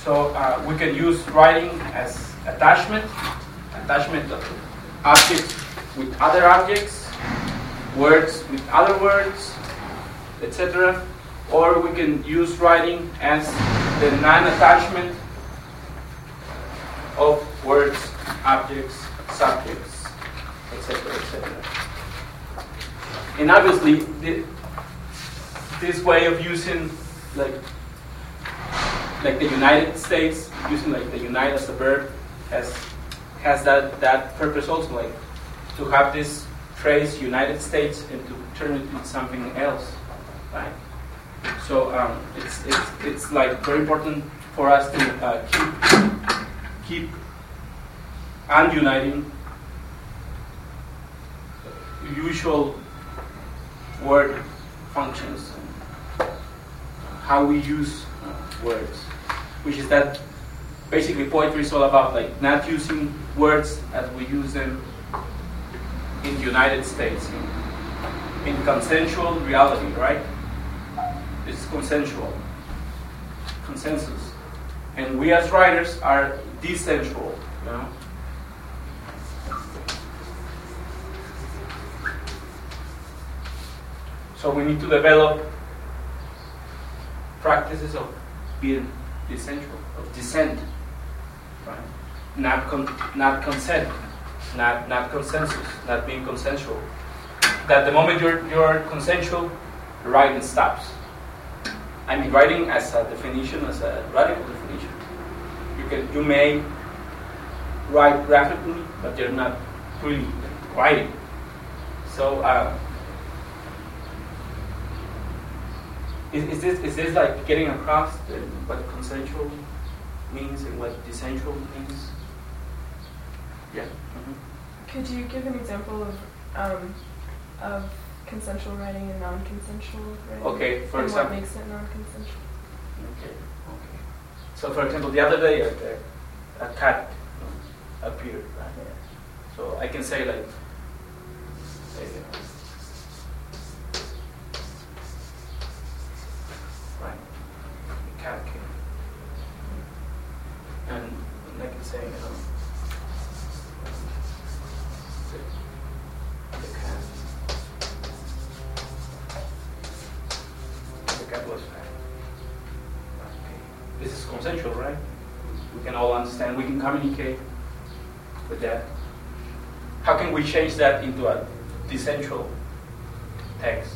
So we can use writing as attachment of objects with other objects, words with other words, etc. Or we can use writing as the non-attachment of words, objects, subjects, etc., etc. And obviously, this way of using like the United States, using like the unite as a verb, has that purpose also, like to have this phrase United States and to turn it into something else, right? So it's like very important for us to keep ununiting usual word functions and how we use words, which is that basically poetry is all about like not using words as we use them in the United States, in consensual reality, right? It's consensual, consensus, and we as writers are desensual, you know. So we need to develop practices of being desensual, of dissent, right? Not consent, not consensus, not being consensual. That the moment you're consensual, writing stops. I mean, writing as a definition, as a radical definition. You may write graphically, but you're not really writing. So. Is this like getting across what consensual means and what desensual means? Yeah. Mm-hmm. Could you give an example of consensual writing and non-consensual writing? Okay, for and example. What makes it non-consensual? Okay. So, for example, the other day a cat appeared, right? Yeah. So I can say like. Cat came. And I can say, the cat was fat. Okay. This is consensual, right? We can all understand, we can communicate with that. How can we change that into a desensual text?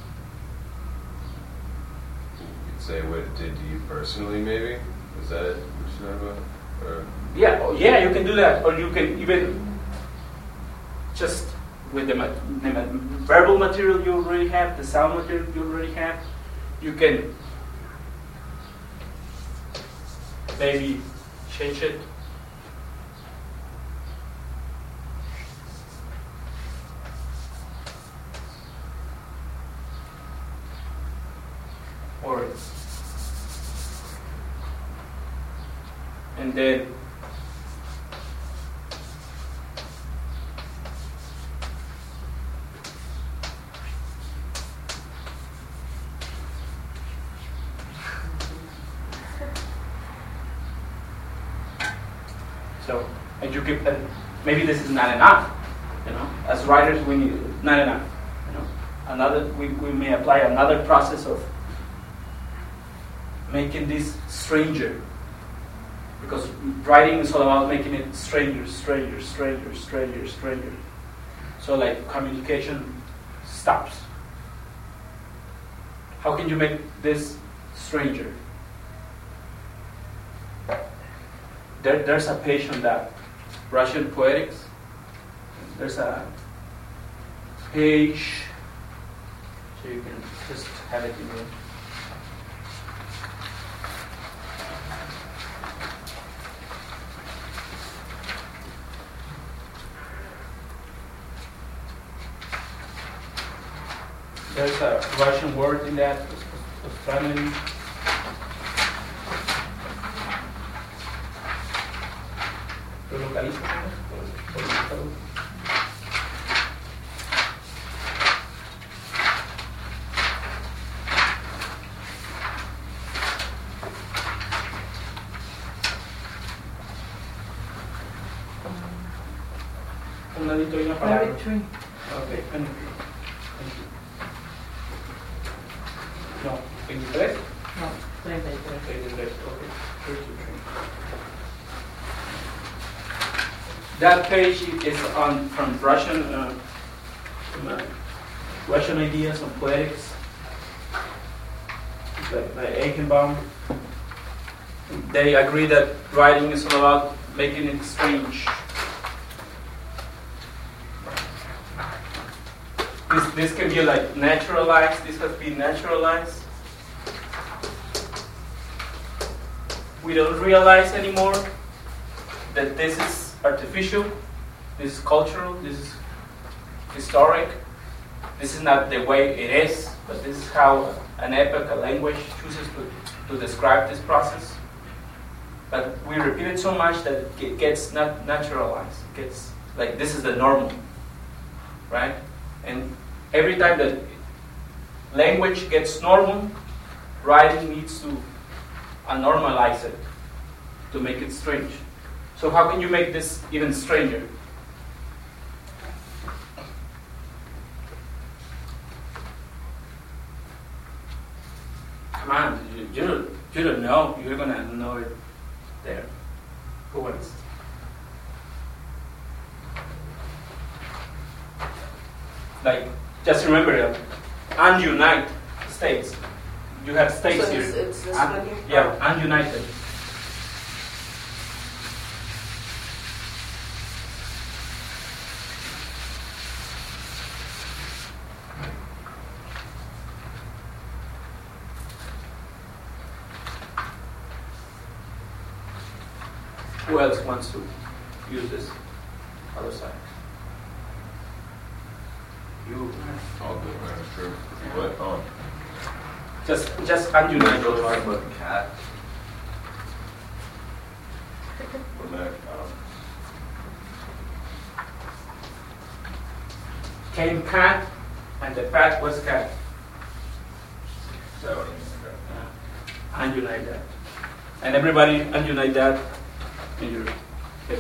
Say what it did to you personally, maybe? Is that what you're talking about? Or? Yeah, you can do that. Or you can even just with the verbal material you already have, the sound material you already have, you can maybe change it. And then so, and you keep, and maybe this is not enough, you know. As writers, we need not enough, you know. Another, we may apply another process of making this stranger. Because writing is all about making it stranger. So like communication stops. How can you make this stranger? There's a page on that Russian poetics. There's a page, so you can just have it in there. There's a Russian word in that, family. ladito hay una palabra. Poetry. Ok, 23. Thank you. No, 23. No, 33. 33, okay. 33. That page is on from Russian ideas on poetics, by Eichenbaum. They agree that writing is all about making it strange. This can be like naturalized. This has been naturalized. We don't realize anymore that this is artificial, this is cultural, this is historic. This is not the way it is, but this is how an epoch, a language chooses to describe this process. But we repeat it so much that it gets not naturalized. It gets like this is the normal, right? And every time that language gets normal, writing needs to normalize it to make it strange. So how can you make this even stranger? Come on, you don't know. You're gonna know it there. Who wants? Like, just remember, ununite states. You have states So here. it's this one here? Yeah, ununited. Who else wants to use this other side? You. All good, man. Sure. What? Oh. Just ununited. Still talking about the cat. From that, Came cat, and the fat was cat. is that what you mean? Ununite that. And everybody ununite that in your head.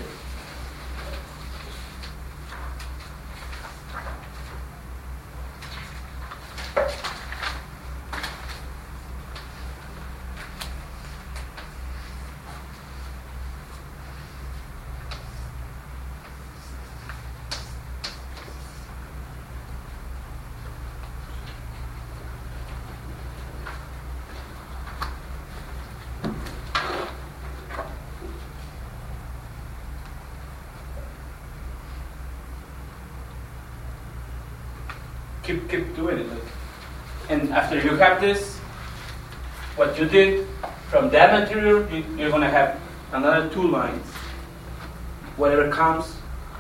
Keep doing it. And after you have this, what you did from that material, you're going to have another 2 lines. Whatever comes.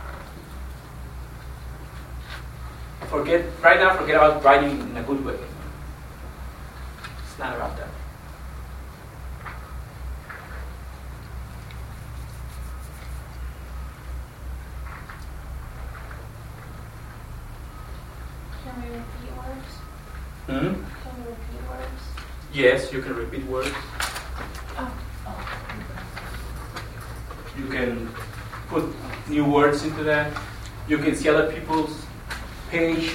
Right now, forget about writing in a good way. It's not about that. Can we repeat words? Hmm? Can we repeat words? Yes, you can repeat words. Oh. You can put new words into that. You can see other people's page.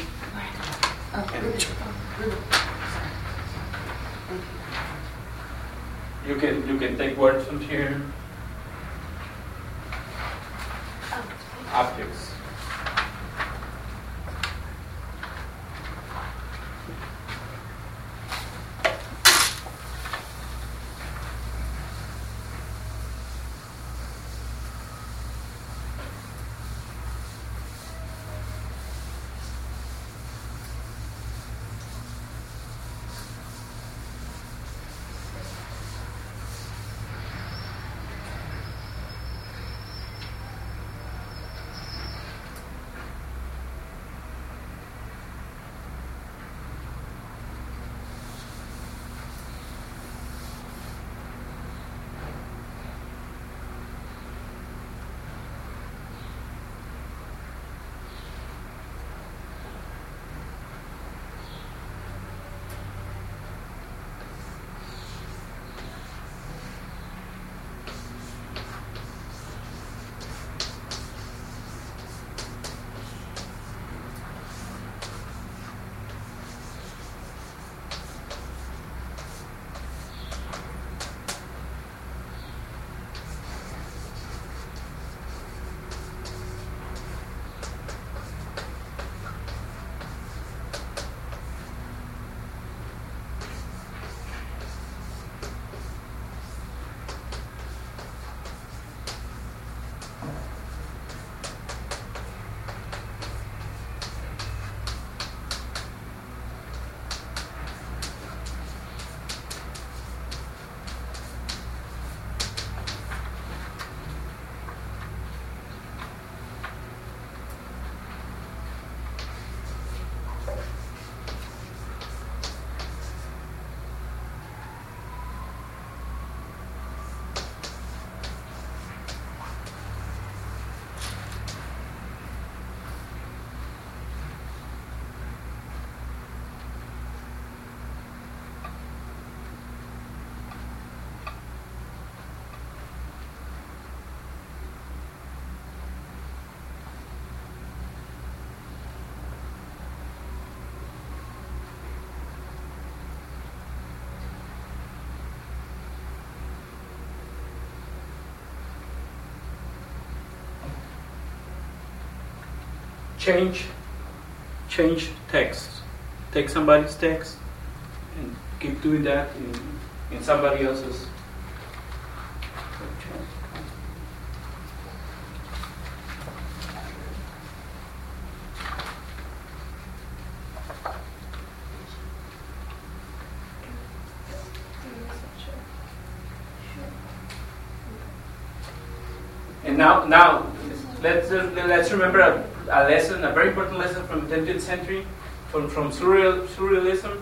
You can take words from here. Objects. change text. Take somebody's text and keep doing that in somebody else's. And now let's remember a lesson, a very important lesson from the 20th century, from surrealism.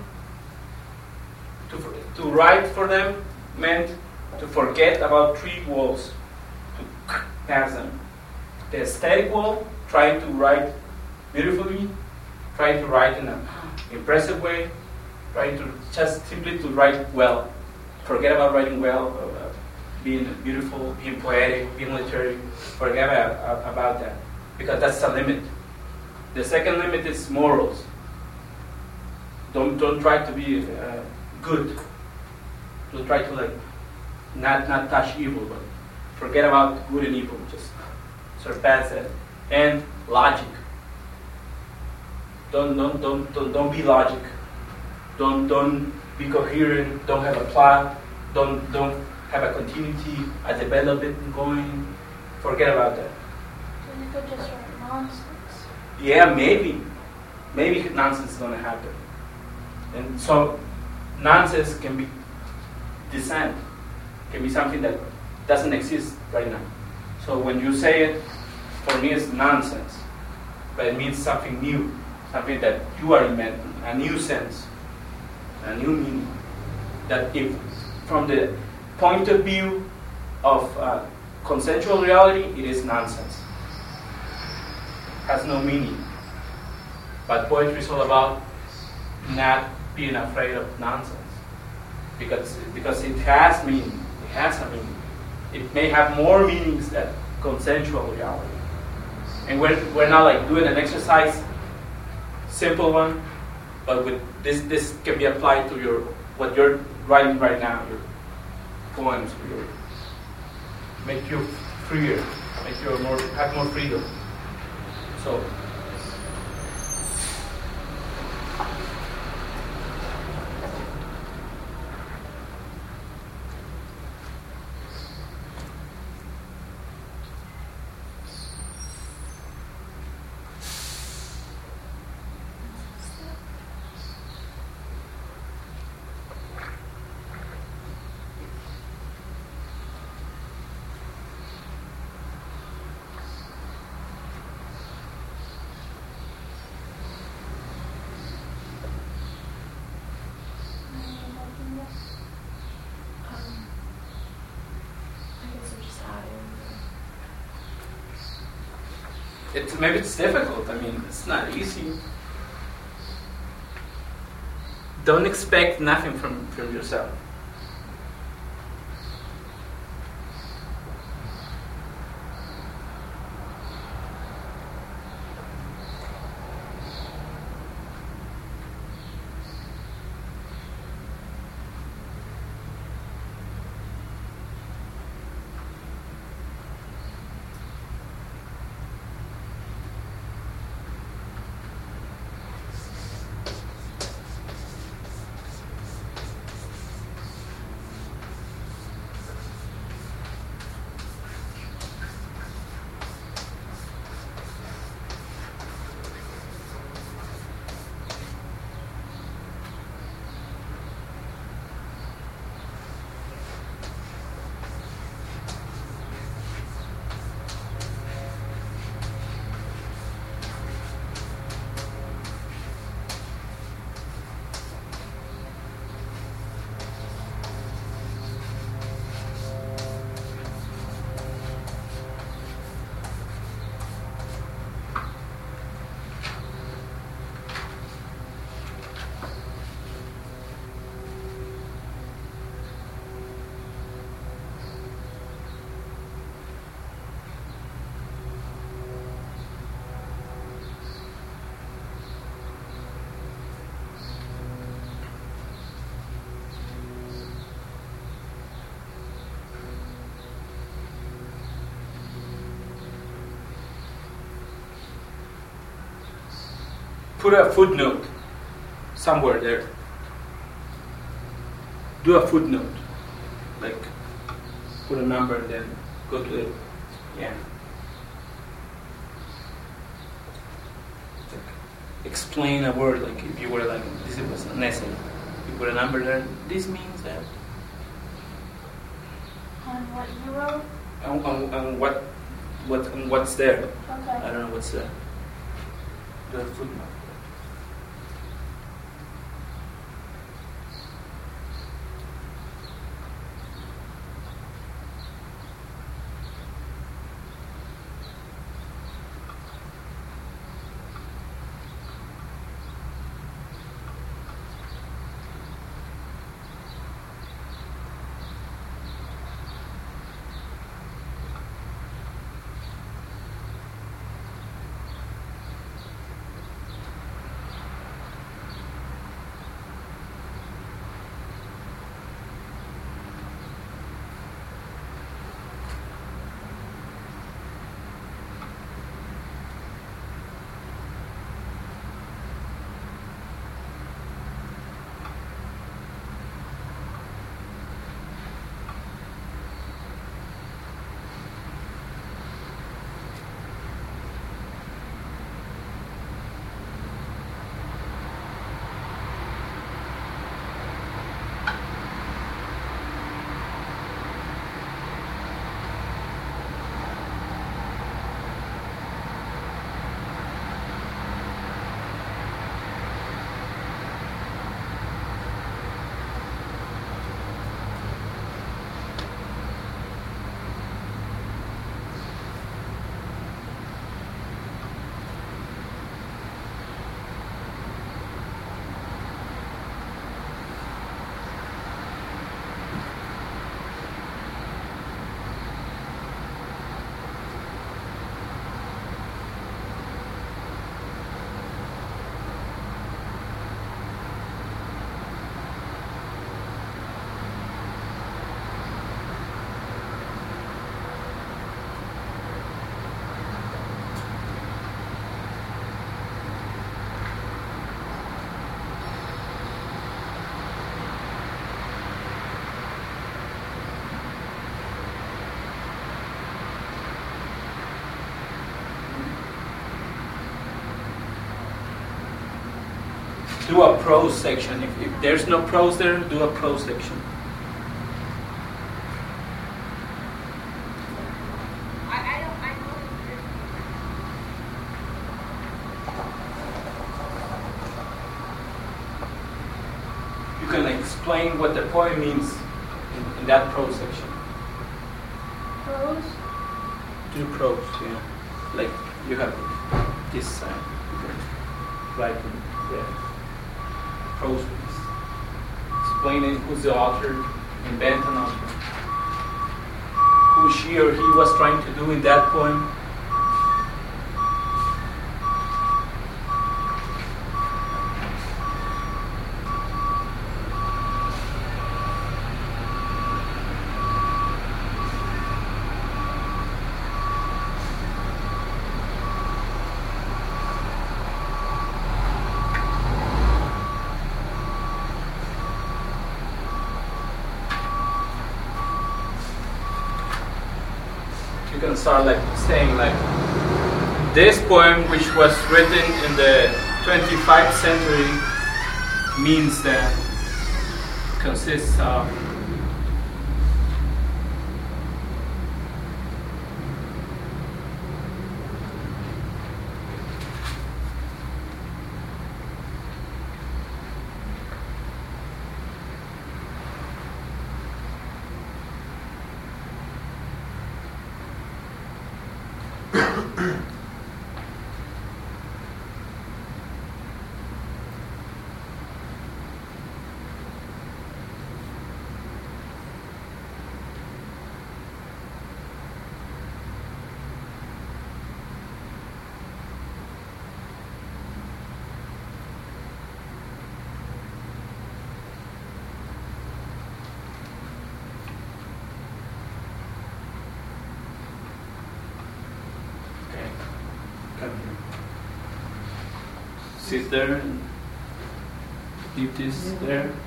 To write for them meant to forget about three walls, to pass them. The aesthetic wall, trying to write beautifully, trying to write in an impressive way, trying to just simply to write well. Forget about writing well, being beautiful, being poetic, being literary. Forget about that, because that's a limit. The second limit is morals. Don't try to be good. Don't try to not touch evil, but forget about good and evil. Just surpass it. And logic. Don't be logic. Don't be coherent. Don't have a plot. Don't have a continuity, a development going. Forget about that. So you could just write nonsense. Yeah, maybe nonsense is gonna happen. And so nonsense can be dissent, can be something that doesn't exist right now. So when you say it, for me it's nonsense, but it means something new, something that you are inventing, a new sense, a new meaning. That if from the point of view of consensual reality, it is nonsense. Has no meaning. But poetry is all about not being afraid of nonsense, because it has meaning. It has a meaning. It may have more meanings than consensual reality. And we're now doing an exercise, simple one, but with this can be applied to what you're writing right now, your poems, make you freer, make you have more freedom. So. Maybe it's difficult. I mean, it's not easy. Don't expect nothing from yourself. put a footnote somewhere there. Do a footnote, like put a number and then go to the end. Like, explain a word, like if you were like, this was an essay, you put a number there, this means that. On what you wrote? And what's there. Okay. I don't know what's there. Do a footnote. Do a prose section. If there's no prose there, do a prose section. You can explain what the poem means in that prose section. Prose? Do prose, yeah. Like you have this sign. You can write in there. Prose piece. Explaining who's the author, invent an author. Who she or he was trying to do in that poem. You can start like saying like this poem, which was written in the 25th century, means that consists of okay. sit there and leave this there and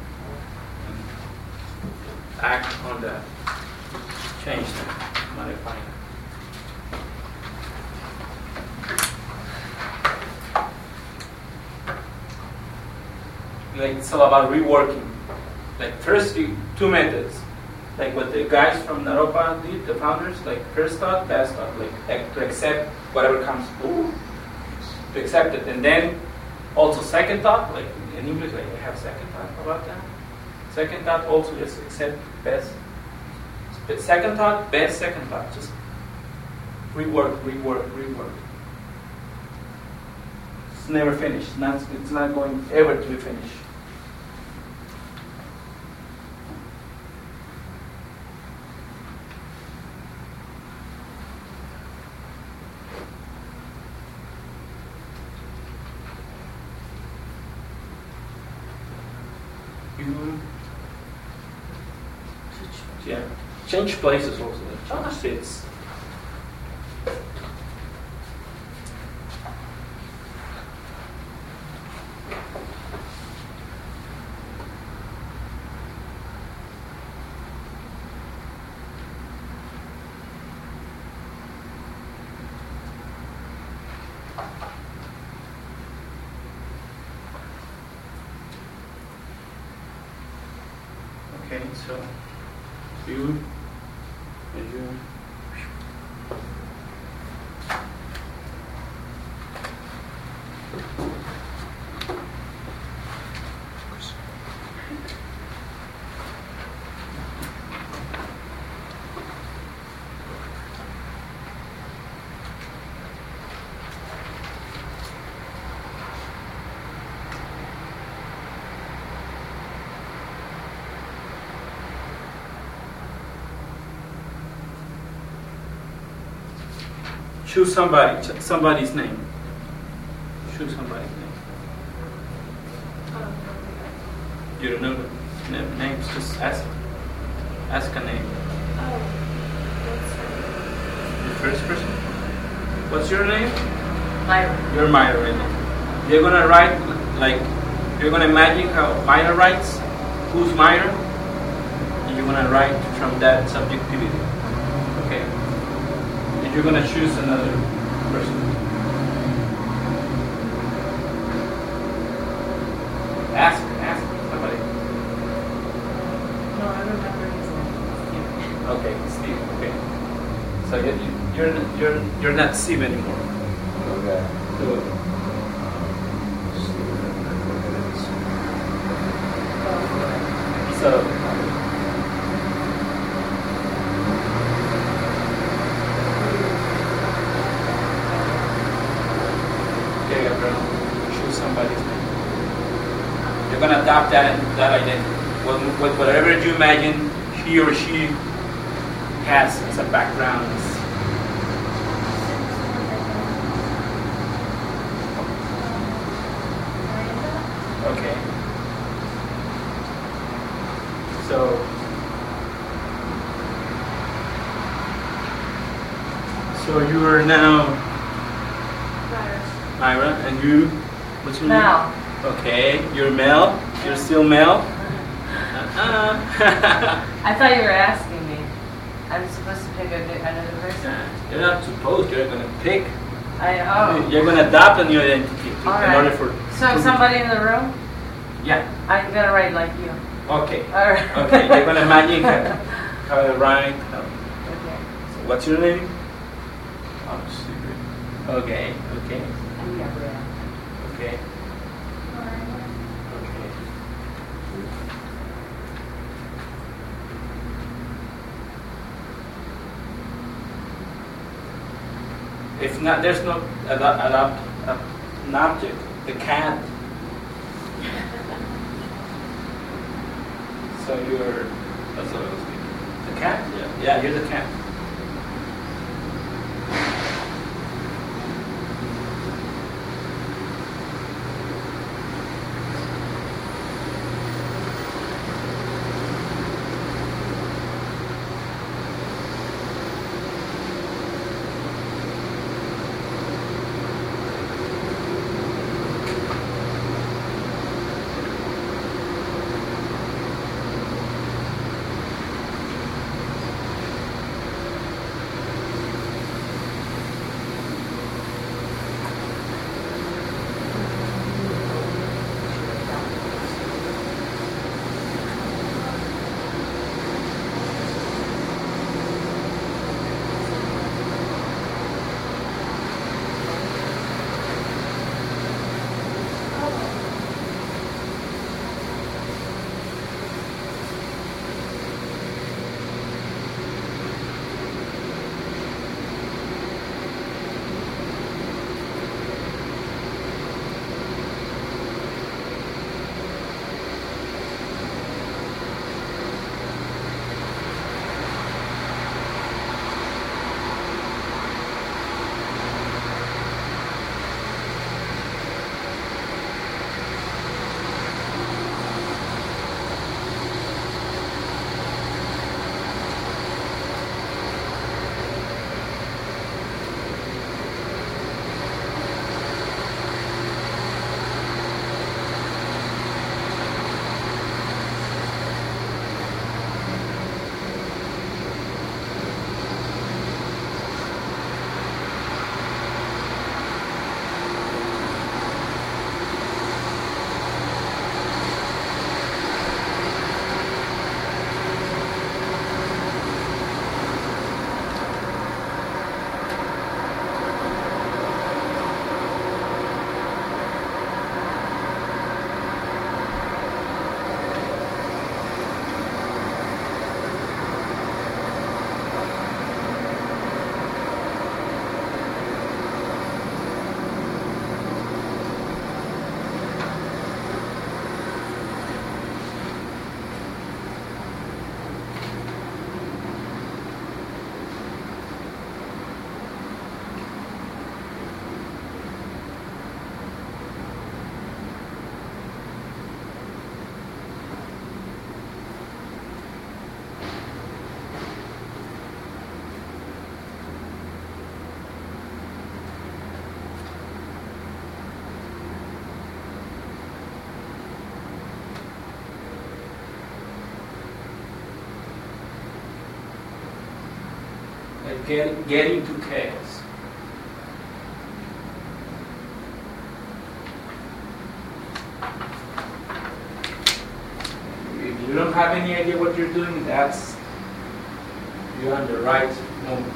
act on that, change that, modify it. Like it's all about reworking. Like first two methods, like what the guys from Naropa did, the founders, like first thought, last thought, like to accept whatever comes, to accept it, and then also second thought, like in English, like I have second thought about that. Second thought also just accept best. Second thought, best second thought, just rework. It's never finished. It's not going ever to be finished. Yeah, change places also. Just it's. Okay, so you and you. Choose somebody's name. Choose somebody's name. You don't know the names, just ask a name. The first person. What's your name? Myra. You're Myra, right? You're gonna write like you're gonna imagine how Myra writes. Who's Myra? And you're gonna write from that subjectivity. Okay. You're going to choose another person. Ask somebody. No, I remember his name. Okay, Steve. Okay. So you're not Steve anymore. Okay. So choose somebody's name. You're gonna adopt that identity. With whatever you imagine he or she has as a background. Okay. So you are now Myra, and you? What's your name? Mel. Okay, you're Mel. You're still Mel. I thought you were asking me. I'm supposed to pick another person. You're not supposed. You're gonna pick. Oh. You're gonna adopt a new identity All in order right. for. So somebody in the room? Yeah. I'm gonna write like you. Okay. All right. Okay. You're gonna imagine how to write. Okay. So what's your name? I'm secret. Okay. Okay. I'm Gabrielle. Okay. Okay. If not, there's no an object. The cat. So you're. That's what I was thinking. The cat. Yeah. Yeah, you're the cat. like getting to chaos. If you don't have any idea what you're doing, you're on the right moment.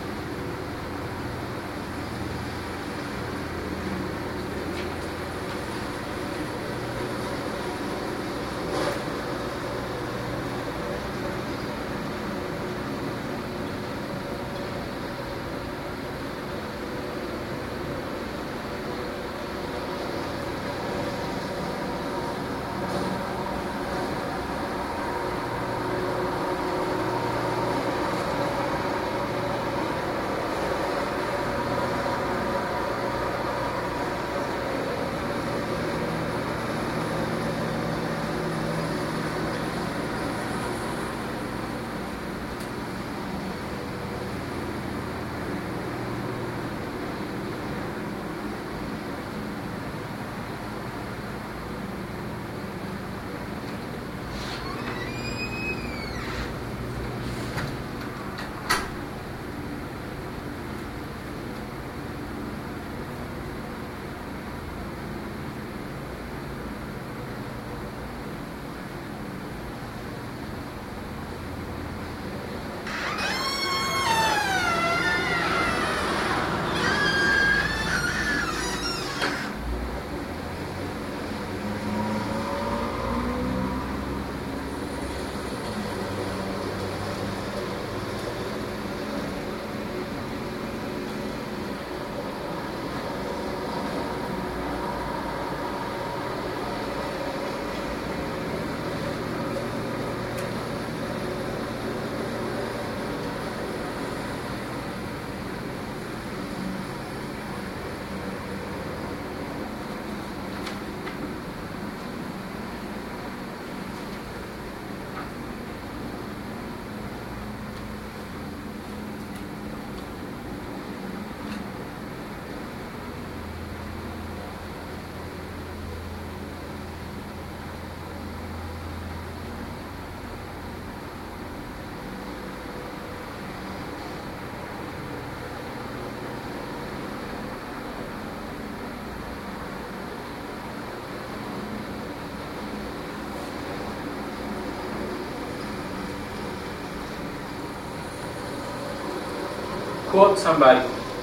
Quote somebody.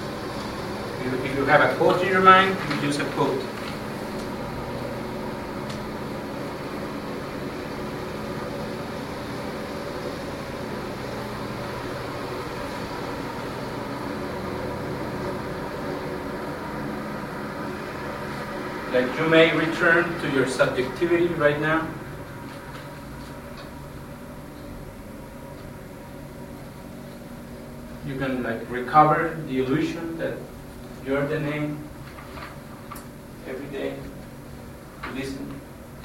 If you have a quote in your mind, you use a quote. Like you may return to your subjectivity right now. You can like recover the illusion that you're the name every day. Listen.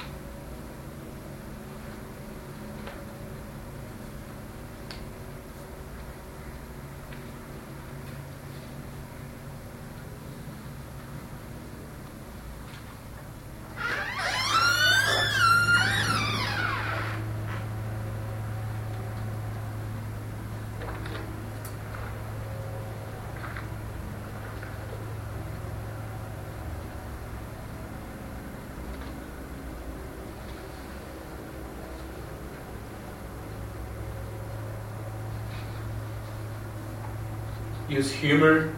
Use humor.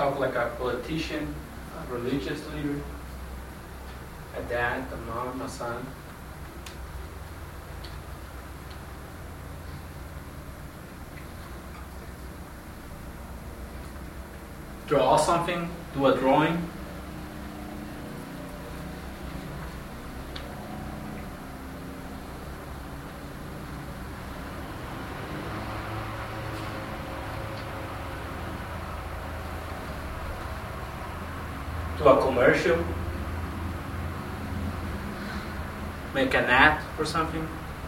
talk like a politician, a religious leader, a dad, a mom, a son. Draw something, do a drawing. Do a commercial. Make an ad or something.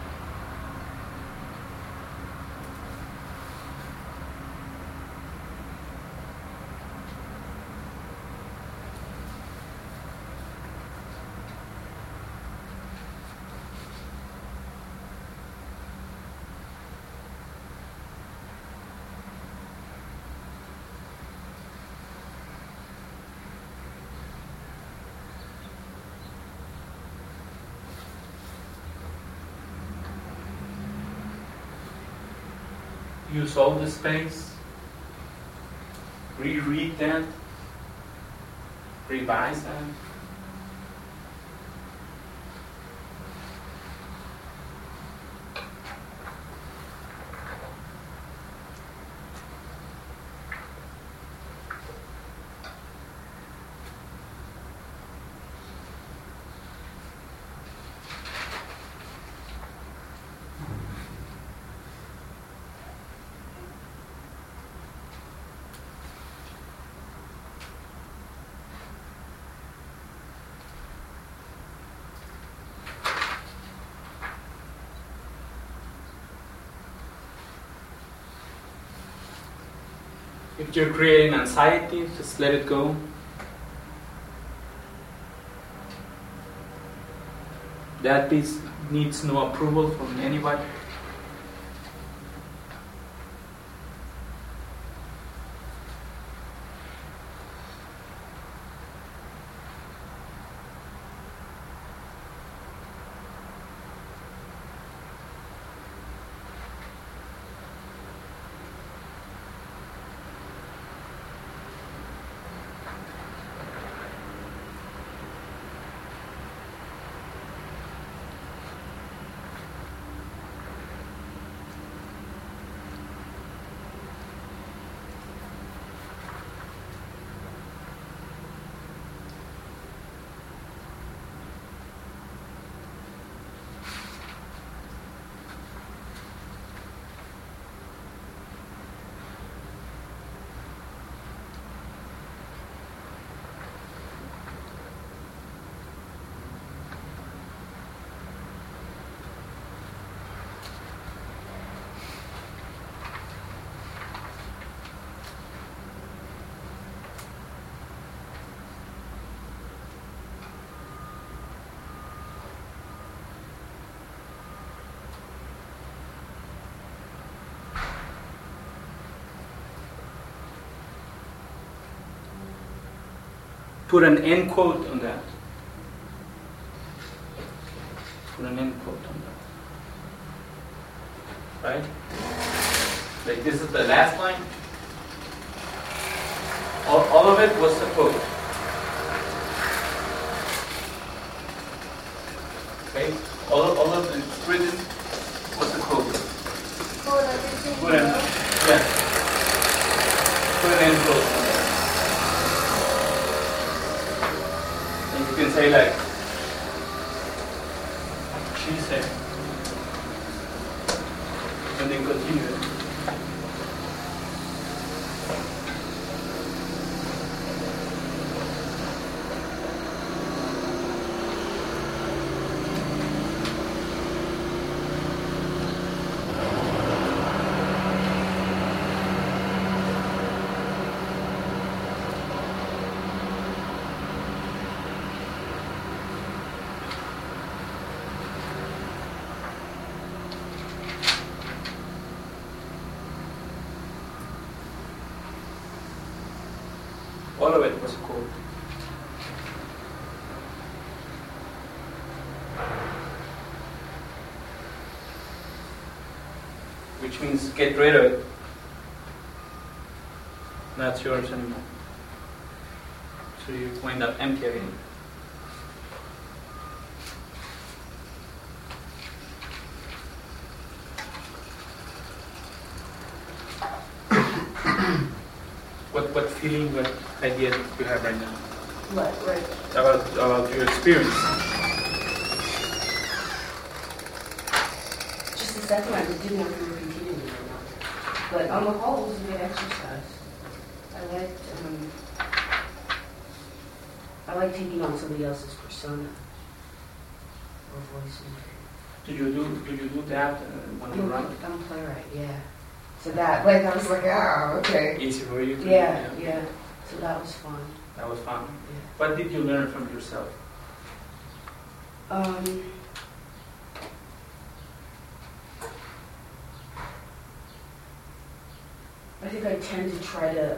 Use all the space, reread that, revise that. If you're creating anxiety, just let it go. That piece needs no approval from anybody. Put an end quote on that. Put an end quote on that. Right? Like this is the last line. All of it was a quote. Okay? All of the written was a quote. Quote everything. Put an, yeah. Put an end quote on that. And you can say like, she said, and then continue. All of it was a quote. Which means get rid of it. Not yours anymore. So you wind up empty again. What feeling, what idea do you have right now What, right? about your experience? Just the second one, I didn't have to repeat it or not. But on the whole, it was a good exercise. I like taking on somebody else's persona or voice. Do you do that when you run? I'm a playwright, yeah. So that, like, I was like, oh, okay. Easy for you to Yeah, do? yeah. So that was fun. That was fun. Yeah. What did you learn from yourself? I think I tend to try to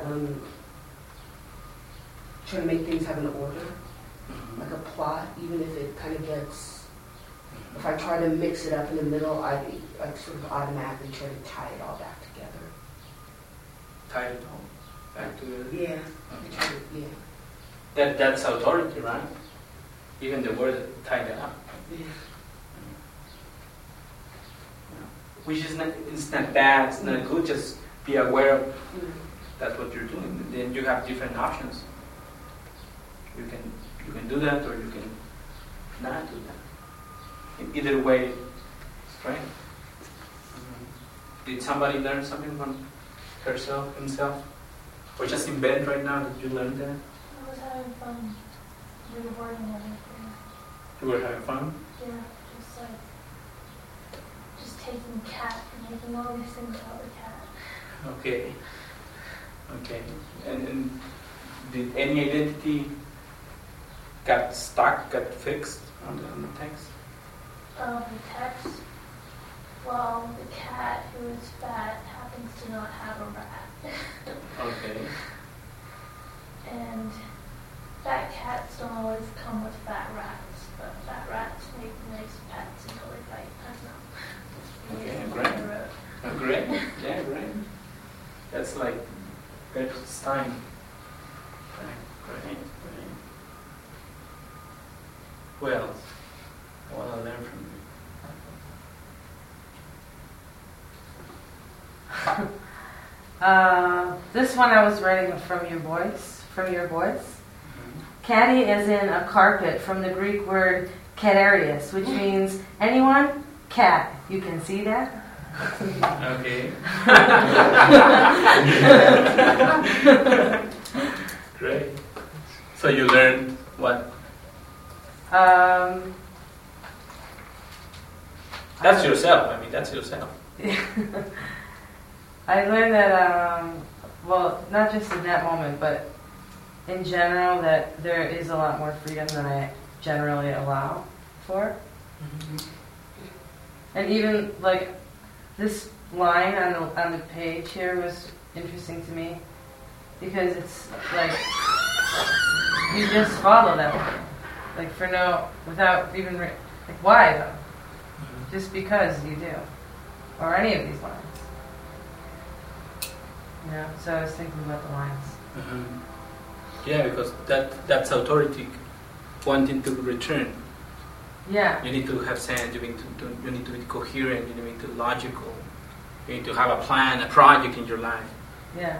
make things have an order, like a plot, even if it kind of gets. If I try to mix it up in the middle, I sort of automatically try to tie it all back together. Tie it all back together. Yeah. Okay. I try to, yeah. That's authority, right? Even the word tie it up. Yeah. Which is not, it's not bad, it's not good, just be aware of Mm. that's what you're doing. Then you have different options. You can do that or you can not do that. In either way, it's great. Did somebody learn something from herself, himself? Or just in bed right now, did you learn that? I was having fun rewording everything. You were having fun? Yeah, just taking cat and making all these things about the cat. Okay. Okay. And did any identity got stuck, got fixed on the text? The text, well, the cat who is fat happens to not have a rat. Okay. And fat cats don't always come with fat rats, but fat rats make nice pets until they fight. I don't know. Okay, Maybe great. down the road. Oh, great. Yeah, great. That's like great time. Great, great. What else? I want to learn from you. This one I was writing from your voice. Caddy is in a carpet from the Greek word kadarius, which means anyone, cat. You can see that? Okay. Great. So you learned what? That's yourself. I mean, that's yourself. I learned that, well, not just in that moment, but in general, that there is a lot more freedom than I generally allow for. Mm-hmm. And even, like, this line on the page here was interesting to me, because it's, like, you just follow that. Like, without even, like, why, though? Just because you do. Or any of these lines. You know, so I was thinking about the lines. Mm-hmm. Yeah, because that's authority wanting to return. Yeah. You need to have sense, you need to be coherent, you need to be logical. You need to have a plan, a project in your life. Yeah.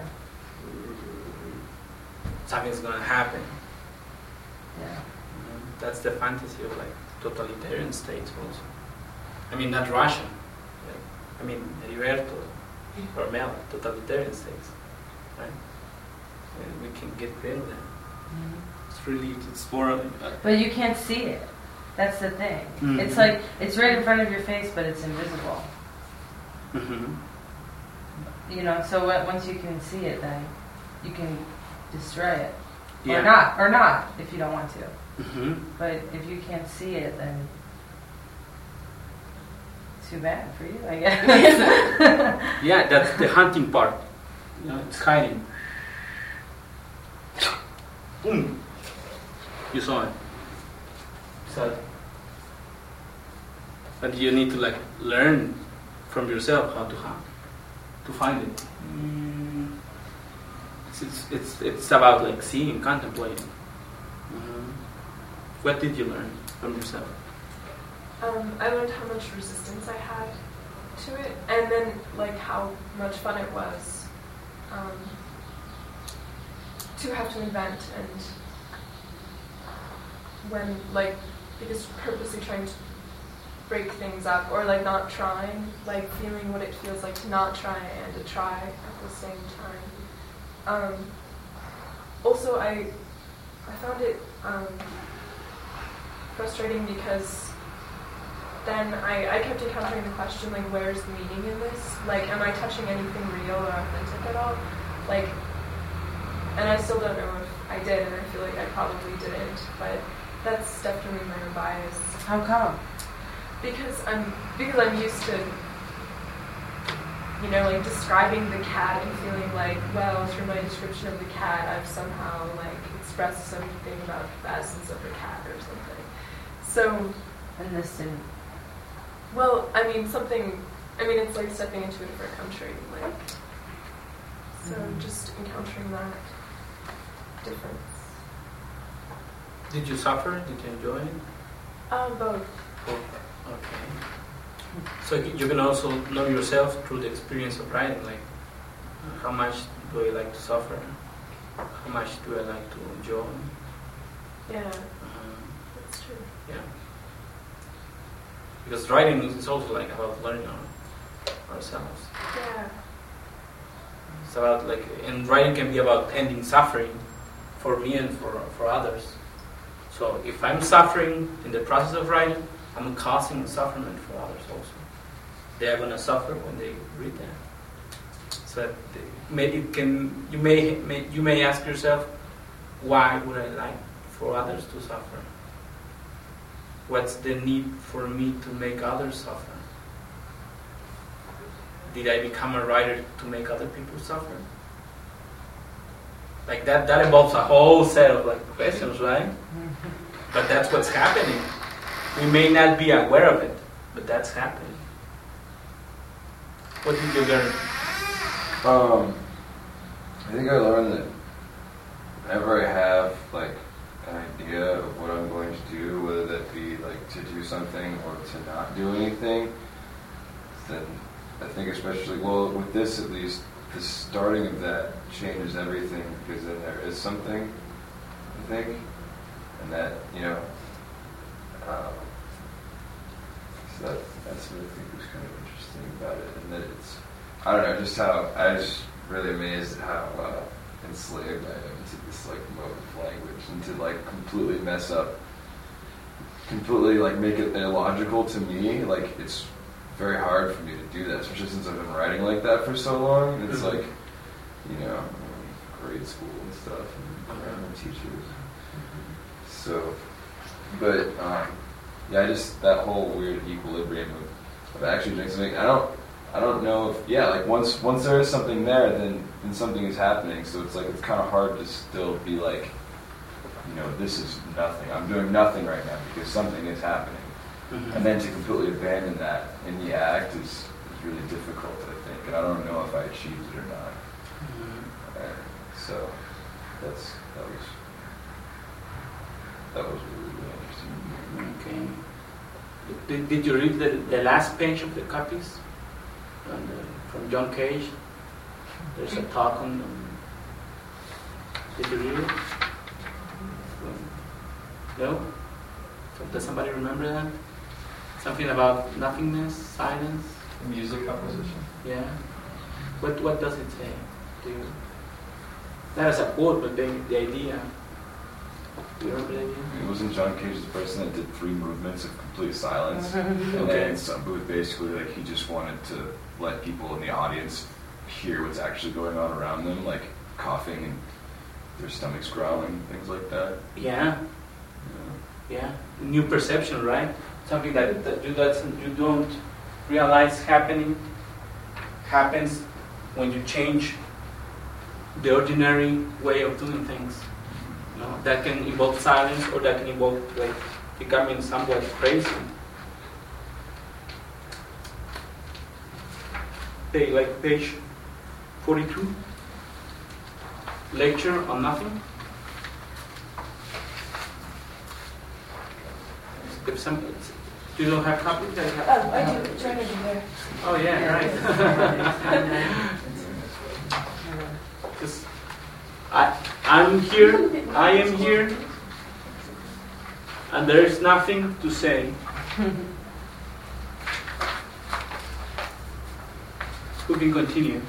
Something's going to happen. Yeah. That's the fantasy of like totalitarian states also. I mean, not Russia. I mean, Heriberto or Mel, totalitarian states. Right? And we can get rid of that. Mm-hmm. It's really, it's more... But you can't see it. That's the thing. Mm-hmm. It's like, it's right in front of your face, but it's invisible. Mm-hmm. You know, so once you can see it, then you can destroy it. Yeah. Or not, if you don't want to. Mm-hmm. But if you can't see it, then too bad for you, I guess. Yeah, that's the hunting part. You know, it's hiding. Boom. You saw it. So, but you need to like learn from yourself how to hunt, to find it. It's about like seeing, contemplating. What did you learn from yourself? I learned how much resistance I had to it, and then like how much fun it was to have to invent, and when like because purposely trying to break things up or like not trying, like feeling what it feels like to not try and to try at the same time. Also, I found it frustrating because then I kept encountering the question, like, where's the meaning in this? Like, am I touching anything real or authentic at all? Like, and I still don't know if I did, and I feel like I probably didn't, but that's definitely my own bias. How come? Because I'm used to, you know, like describing the cat and feeling like, well, through my description of the cat, I've somehow like expressed something about the essence of the cat or something. So, And this didn't. well, I mean, it's like stepping into a different country, like, so just encountering that difference. Did you suffer? Did you enjoy it? Both. Okay. So you can also know yourself through the experience of writing, like how much do I like to suffer? How much do I like to enjoy? Yeah, that's true. Yeah. Because writing is also like about learning ourselves. Yeah. It's about like, and writing can be about ending suffering for me and for others. So if I'm suffering in the process of writing, I'm causing suffering for others also. They are going to suffer when they read that. So you may ask yourself, why would I like for others to suffer? What's the need for me to make others suffer? Did I become a writer to make other people suffer? Like that involves a whole set of like questions, right? But that's what's happening. We may not be aware of it, but that's happening. What did you learn? I think I learned that whenever I have like an idea of what I'm going to do, whether that be like to do something or to not do anything, then I think especially, well, with this at least, the starting of that changes everything, because then there is something, I think, and that, you know, so that's what I think was kind of interesting about it, and that it's, I don't know, just how, I was really amazed at how enslaved I am to this like mode of language, and to like completely mess up, completely like make it illogical to me. Like it's very hard for me to do that, especially since I've been writing like that for so long. It's like, you know, grade school and stuff, and random teachers. So, but yeah, I just, that whole weird equilibrium of actually doing something. I don't know if, yeah, like once there is something there, then something is happening. So it's like, it's kind of hard to still be like, you know, this is nothing. I'm doing nothing right now because something is happening. Mm-hmm. And then to completely abandon that in the act is really difficult, I think. And I don't know if I achieved it or not. Mm-hmm. So that was really, really interesting. Okay. Did you read the last page of the copies? From John Cage? There's a talk on them. Did you read it? No? Does somebody remember that? Something about nothingness, silence? Music composition. Yeah. What does it say? Not as a quote, but the idea. Do you remember the idea? It wasn't John Cage the person that did 3 movements of complete silence? And Okay. then some, but basically like he just wanted to let people in the audience hear what's actually going on around them, like coughing and their stomachs growling, things like that. Yeah. Yeah. New perception, right? Something that you don't realize happens when you change the ordinary way of doing things. You know, that can involve silence, or that can involve like becoming somewhat crazy. Like page 42, lecture on nothing. if some, you don't have copies, I have. Oh, I do. It's right over there. Oh yeah, Yeah. right. Just, I'm here. I am here, and there is nothing to say. Who can continue?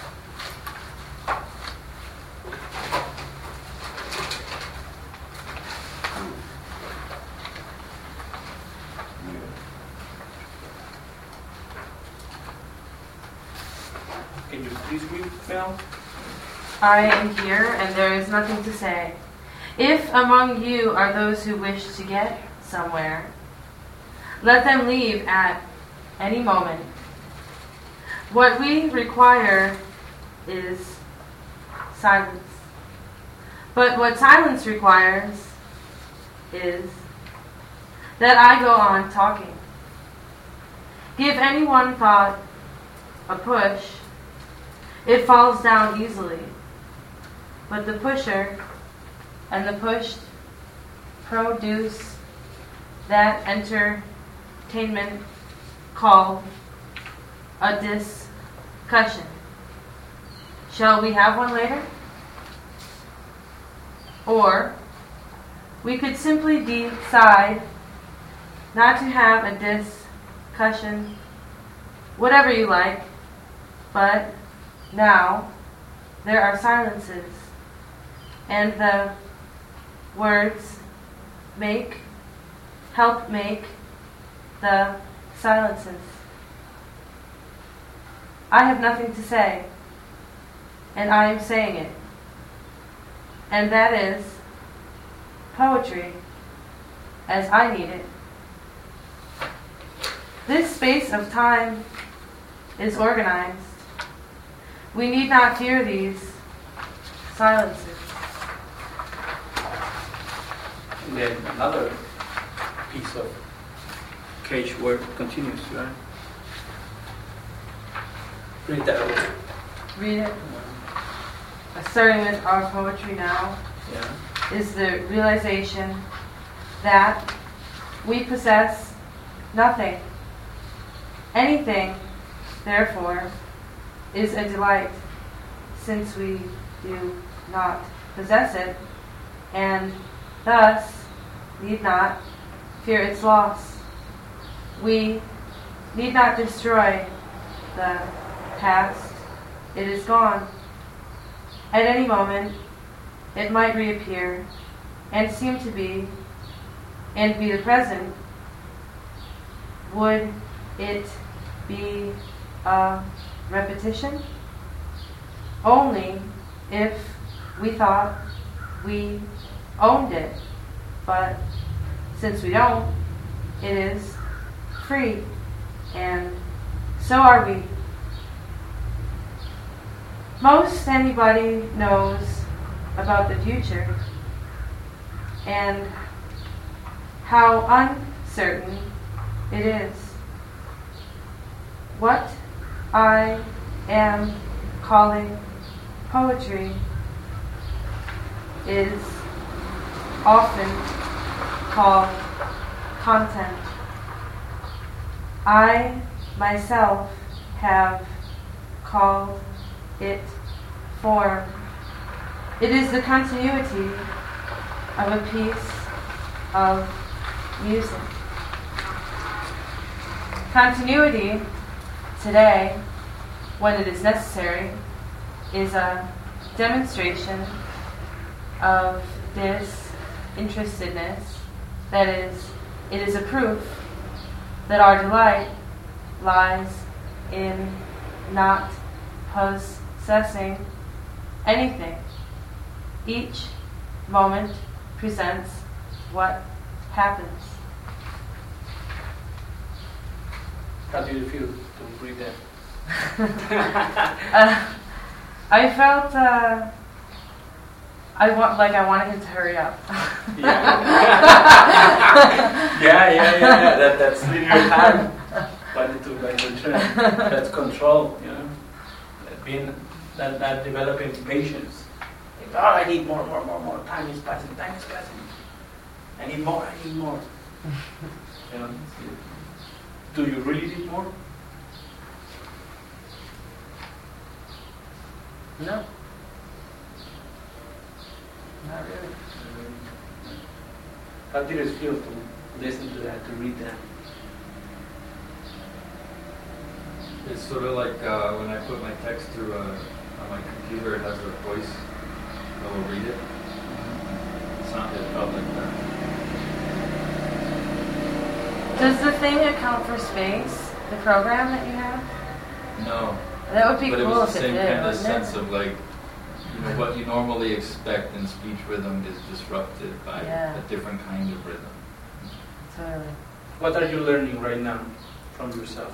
Can you please read, Mel? I am here, and there is nothing to say. If among you are those who wish to get somewhere, let them leave at any moment. What we require is silence. But what silence requires is that I go on talking. Give any one thought a push, it falls down easily. But the pusher and the pushed produce that entertainment called a discussion. Shall we have one later? Or we could simply decide not to have a discussion, whatever you like, but now there are silences, and the words help make the silences. I have nothing to say, and I am saying it. And that is poetry as I need it. This space of time is organized. We need not fear these silences. And then another piece of cage word continues, right? Read that over. Read it. Starting with our poetry now Yeah. is the realization that we possess nothing. Anything, therefore, is a delight, since we do not possess it, and thus need not fear its loss. We need not destroy the past. It is gone. At any moment, it might reappear and seem to be, and be the present. Would it be a repetition? Only if we thought we owned it. But since we don't, it is free, and so are we. Most anybody knows about the future and how uncertain it is. What I am calling poetry is often called content. I myself have called it form. It is the continuity of a piece of music. Continuity today, when it is necessary, is a demonstration of disinterestedness. That is, it is a proof that our delight lies in not possessing anything. Each moment presents what happens. How do you feel to read that? I felt I wanted him to hurry up. Yeah. That's linear time. Wanted to return. That's control. You know, being that developing patience. Like, oh, I need more. Time is passing. I need more. You know, do you really need more? No. Not really. How did it feel to listen to that, to read that? It's sort of like when I put my text through on my computer, it has a voice that will read it. It felt like that. Does the thing account for space? The program that you have? No. That would be But cool it was the if it same did. kind of wouldn't it? sense of like, what you normally expect in speech rhythm is disrupted by Yeah. a different kind of rhythm. Totally. What are you learning right now from yourself?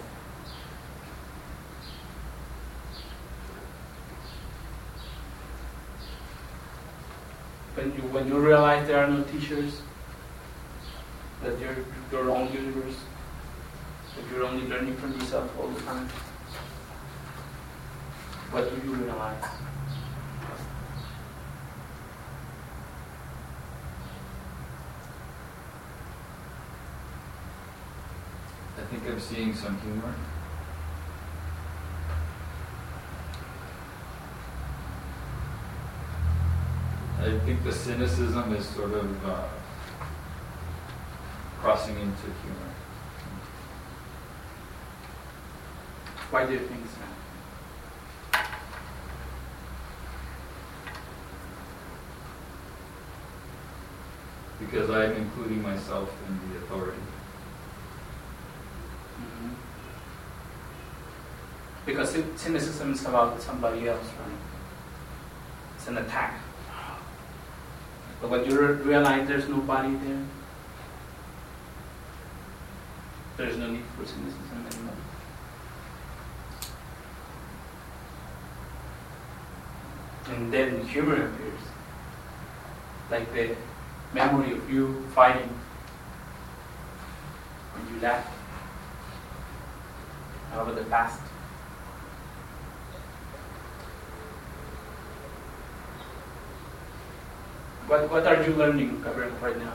When you realize there are no teachers, that you're your own universe, that you're only learning from yourself all the time, what do you realize? I think I'm seeing some humor. I think the cynicism is sort of crossing into humor. Why do you think so? Because I'm including myself in the authority. Mm-hmm. Because cynicism is about somebody else, right? It's an attack. But when you realize there's nobody there, there's no need for cynicism anymore. And then humor appears. Like the memory of you fighting when you laugh over the past. What are you learning, Gabriel, right now?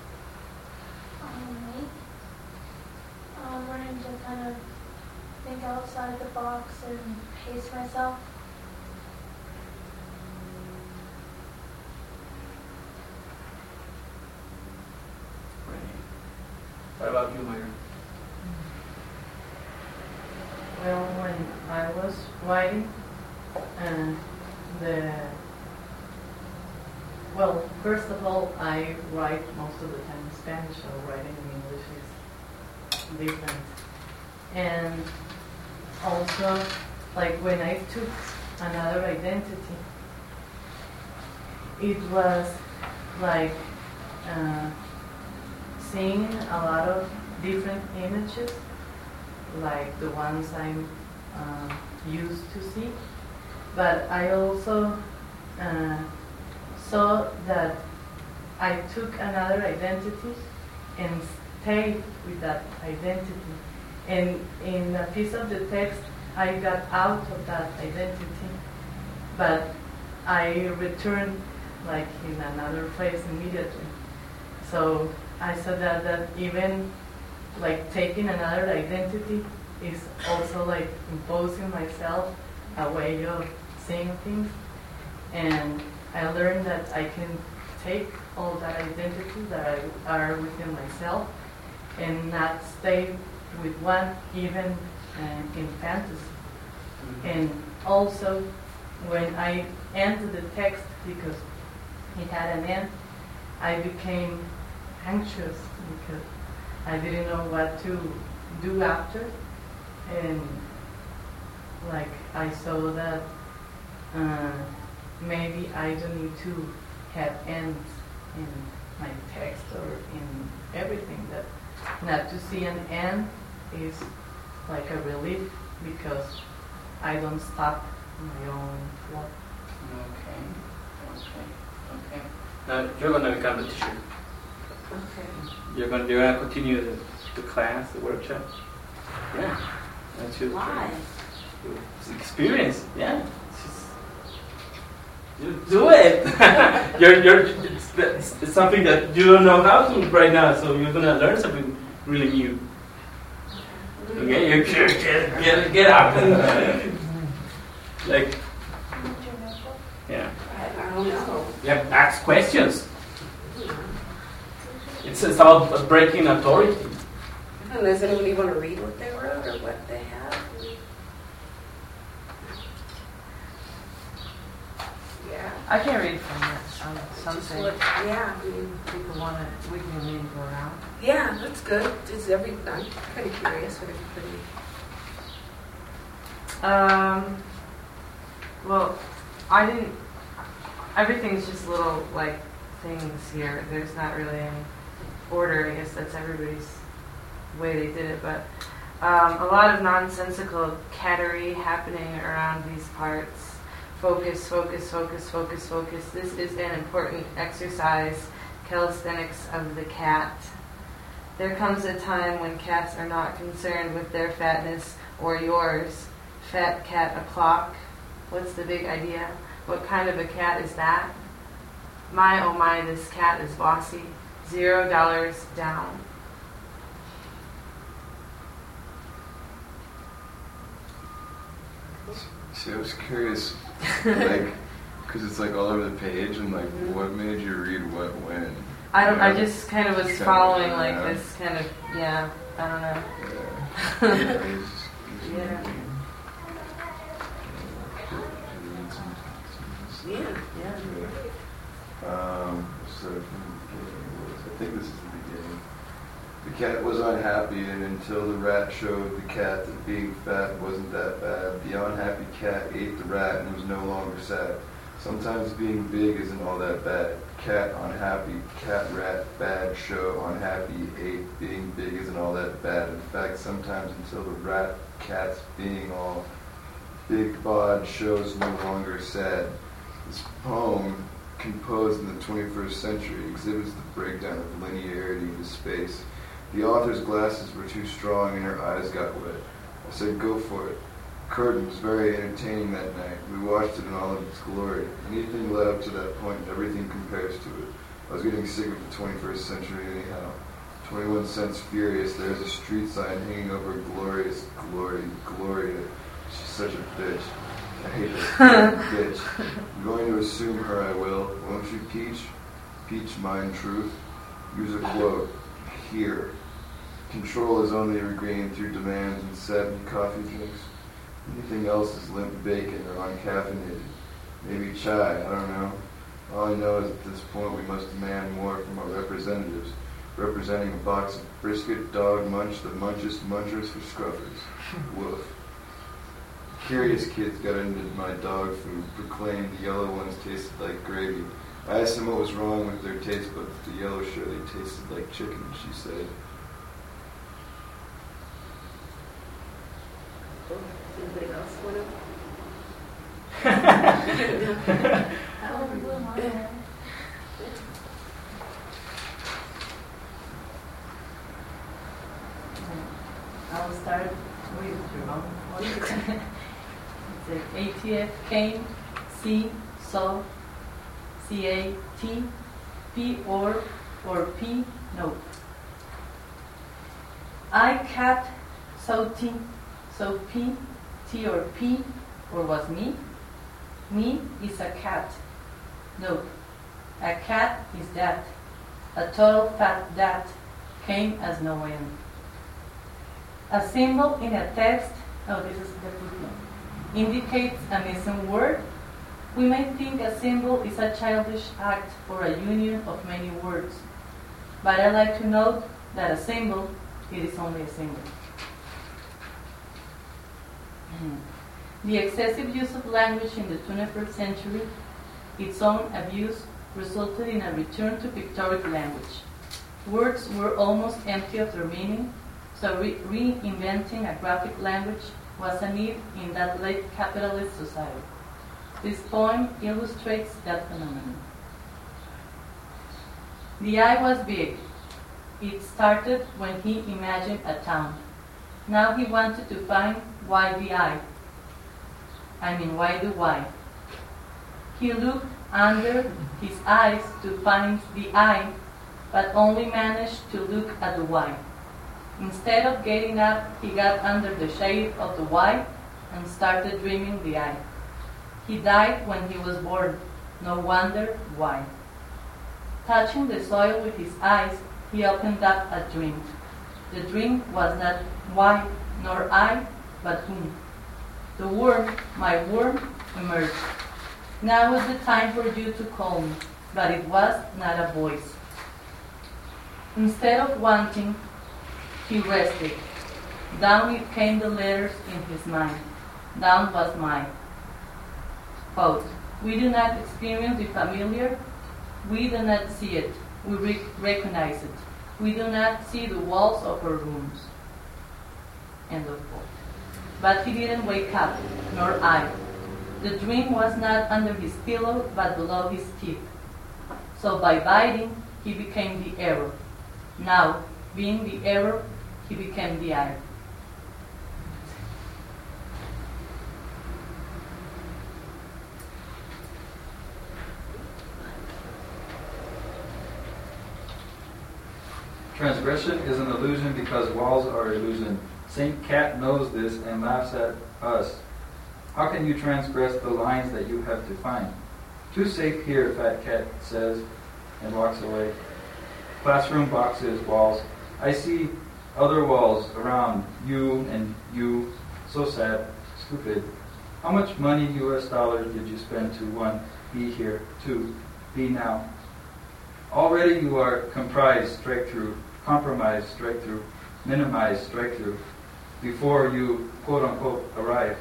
Me? I'm learning to kind of think outside the box and pace myself. What about you, Myra? Well, when I was writing, first of all, I write most of the time in Spanish, so writing in English is different. And also, like when I took another identity, it was like seeing a lot of different images, like the ones I'm used to see. But I also saw that I took another identity and stayed with that identity. And in a piece of the text, I got out of that identity, but I returned like in another place immediately. So I saw that even like taking another identity is also like imposing myself a way of seeing things. And I learned that I can take all that identity that are within myself and not stay with one, even in fantasy. And also, when I ended the text, because it had an end, I became anxious because I didn't know what to do after. And like I saw that maybe I don't need to have ends in my text or in everything. That not to see an end is like a relief because I don't stop my own work. Okay. Now you're gonna become a teacher. Okay. You're gonna continue the class, the workshop. Yeah. That's your Why? It's experience. Yeah. You do it. it's something that you don't know how to right now, so you're gonna learn something really mute. Okay, you get up. Like, yeah. I don't know. Yeah, ask questions. It's about breaking authority. And does anybody want to read what they wrote or what they have? Yeah. I can read from it. Something. Yeah. People want to. We can read go around. Yeah, that's good. I'm kind of curious what everybody. Well, I didn't. Everything's just little like things here. There's not really any order. I guess that's everybody's way they did it, but a lot of nonsensical cattery happening around these parts. Focus, focus, focus, focus, focus. This is an important exercise, calisthenics of the cat. There comes a time when cats are not concerned with their fatness or yours. Fat cat o'clock. What's the big idea? What kind of a cat is that? My, oh my, this cat is bossy. $0 down. See, I was curious, like, because it's like all over the page, and like, what made you read what when? I just kind of was Kind of, following like yeah. this kind of, yeah, I don't know. Yeah. Yeah. So from the beginning was, I think this is the beginning. The cat was unhappy, and until the rat showed the cat that being fat wasn't that bad, the unhappy cat ate the rat and was no longer sad. Sometimes being big isn't all that bad. Cat unhappy, cat rat bad show unhappy ate. Being big isn't all that bad. In fact, sometimes until the rat cat's being all big bod shows no longer sad. This poem, composed in the 21st century, exhibits the breakdown of linearity into space. The author's glasses were too strong and her eyes got wet. I said, go for it. Curtain was very entertaining that night. We watched it in all of its glory. Anything led up to that point, everything compares to it. I was getting sick of the 21st century anyhow. 21 Cents Furious, there's a street sign hanging over Glorious Gloria. She's such a bitch. I hate that bitch. I'm going to assume her I will. Won't you, Peach? Peach, mind truth. Use a quote. Here. Control is only regained through demands and satin coffee drinks. Anything else is limp bacon or uncaffeinated. Maybe chai, I don't know. All I know is at this point we must demand more from our representatives, representing a box of brisket, dog munch, the munchest munchers for scruffers. Woof. Curious kids got into my dog food, proclaimed the yellow ones tasted like gravy. I asked them what was wrong with their taste buds. The yellow surely tasted like chicken, she said. Anybody else want to? That one blew my mind. I'll start with Jerome. It's ATF came, C, saw, CAT, P or P, no. I cat, so T, so P, T or P, or was me. Me is a cat. No, a cat is that. A total fat that came as no end. A symbol in a text, this is the footnote, indicates a missing word. We may think a symbol is a childish act or a union of many words, but I like to note that a symbol, it is only a symbol. The excessive use of language in the 21st century, its own abuse, resulted in a return to pictorial language. Words were almost empty of their meaning, so reinventing a graphic language was a need in that late capitalist society. This poem illustrates that phenomenon. The eye was big. It started when he imagined a town. Now he wanted to find why the eye. Why the why? He looked under his eyes to find the eye, but only managed to look at the why. Instead of getting up, he got under the shade of the Y and started dreaming the I. He died when he was born. No wonder why. Touching the soil with his eyes, he opened up a dream. The dream was not why nor I, but whom. The worm, my worm, emerged. Now was the time for you to call me, but it was not a voice. Instead of wanting, he rested. Down it came the letters in his mind. Down was mine. Quote, we do not experience the familiar. We do not see it. We recognize it. We do not see the walls of our rooms. End of quote. But he didn't wake up, nor I. The dream was not under his pillow, but below his teeth. So by biting, he became the error. Now, being the error, he became the I. Transgression is an illusion because walls are illusion. Saint Cat knows this and laughs at us. How can you transgress the lines that you have defined? Too safe here, Fat Cat says, and walks away. Classroom boxes, walls. I see other walls around you and you. So sad, stupid. How much money, US dollars, did you spend to 1, be here, 2, be now? Already you are comprised, strike through, compromised, strike through, minimized, strike through, before you, quote unquote, arrive.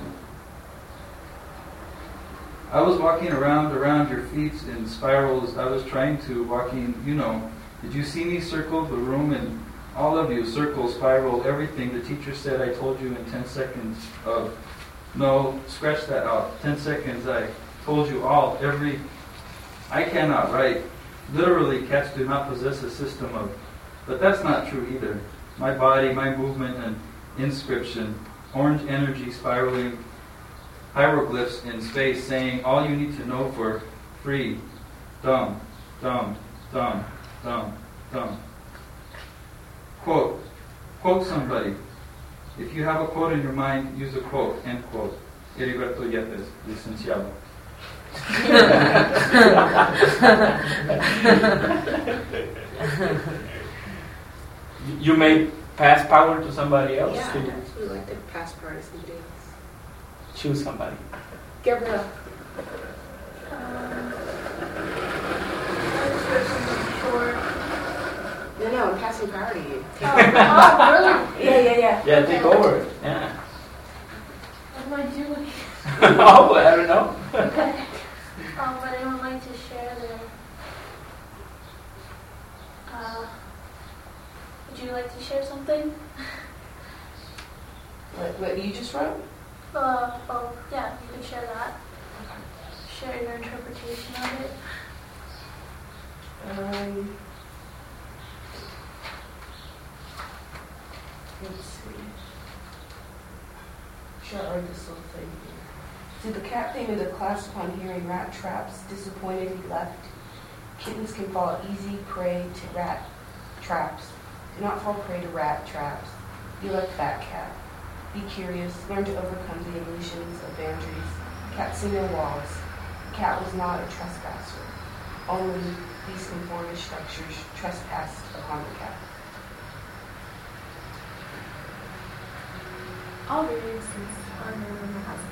I was walking around your feet in spirals. I was trying to walking, Did you see me circle the room and all of you circle, spiral, everything? The teacher said I told you in 10 seconds of, no, scratch that out. 10 seconds I told you all, every, I cannot write. Literally, cats do not possess a system of, but that's not true either. My body, my movement, and inscription, orange energy spiraling, hieroglyphs in space saying all you need to know for free, dumb, dumb, dumb, dumb, dumb. Quote somebody. If you have a quote in your mind, use a quote, end quote. Heriberto Yepes, licenciado. You may pass power to somebody else. Yeah, I'd actually like to pass power to somebody else. Choose somebody. Gabrielle. No, I'm passing power to you. Oh, really? Yeah. Yeah, take over. Yeah. What am I doing? Oh, I don't know. Okay. Would anyone like to share their... would you like to share something? What you just wrote? Yeah, you could share that. Share your interpretation of it. Let's see. Should I write this little thing here? See, the cat came into class upon hearing rat traps. Disappointed, he left. Kittens can fall easy prey to rat traps. Do not fall prey to rat traps. Be like Fat Cat. Be curious. Learn to overcome the illusions of boundaries. Cats see no walls. The cat was not a trespasser. Only these conformist structures trespassed upon the cat. I'll read it since I'm the one that has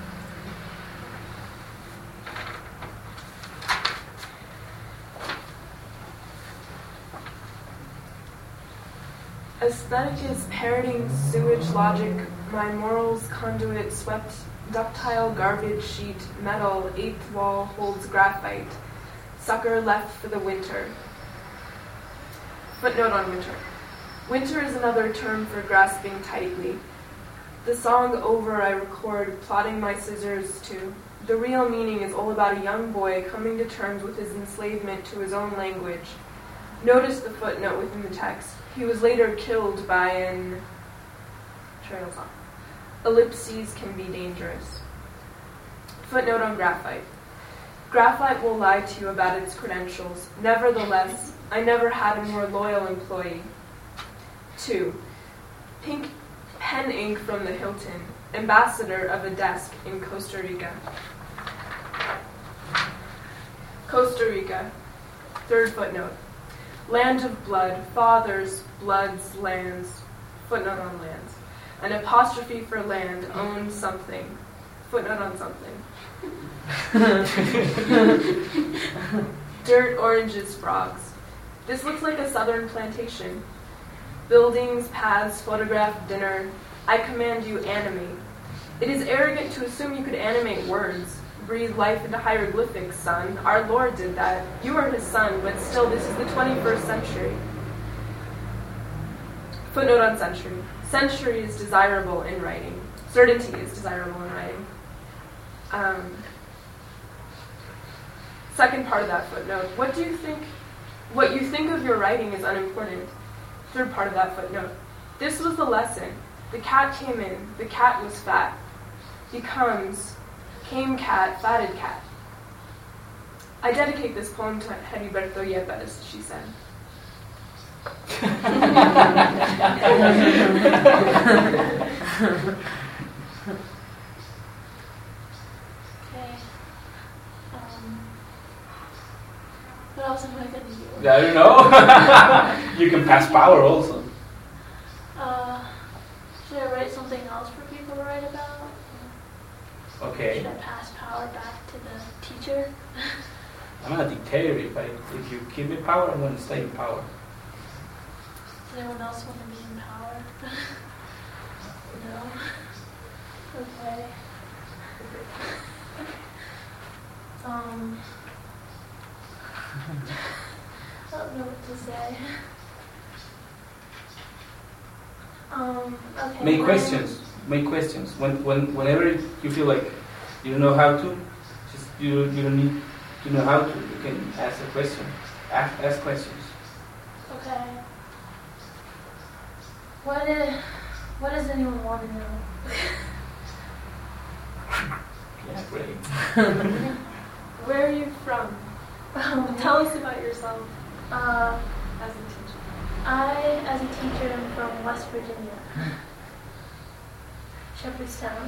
it. Aesthetic is parroting sewage logic. My morals conduit swept ductile garbage sheet. Metal, eighth wall holds graphite. Sucker left for the winter. Footnote on winter. Winter is another term for grasping tightly. The song over, I record, plotting my scissors to. The real meaning is all about a young boy coming to terms with his enslavement to his own language. Notice the footnote within the text. He was later killed by an... trails off. Ellipses can be dangerous. Footnote on graphite. Graphite will lie to you about its credentials. Nevertheless, I never had a more loyal employee. 2. Pink pen ink from the Hilton. Ambassador of a desk in Costa Rica. Costa Rica. Third footnote. Land of blood, fathers, bloods, lands. Footnote on lands. An apostrophe for land, owned something. Footnote on something. Dirt, oranges, frogs. This looks like a southern plantation. Buildings, paths, photograph, dinner. I command you, animate. It is arrogant to assume you could animate words. Breathe life into hieroglyphics, son. Our Lord did that. You are his son, but still, this is the 21st century. Footnote on century. Century is desirable in writing. Certainty is desirable in writing. Second part of that footnote. What you think of your writing is unimportant. Third part of that footnote. This was the lesson. The cat came in. The cat was fat. Becomes, came cat, fatted cat. I dedicate this poem to Heriberto Yepes, she said. Okay. What else am I going to do? I don't know. You can pass power also. Should I write something else for people to write about? Okay. Should I pass power back to the teacher? I'm a dictator. If you give me power, I'm going to stay in power. Does anyone else want to be in power? No? Okay. I don't know what to say. Okay. Make questions. Whenever you feel like you don't know how to, just you don't need to know how to. You can ask a question. Ask questions. Okay. What does anyone want to know? Yeah, great. Where are you from? Tell us about yourself as a teacher. I, as a teacher, am from West Virginia, Shepherdstown.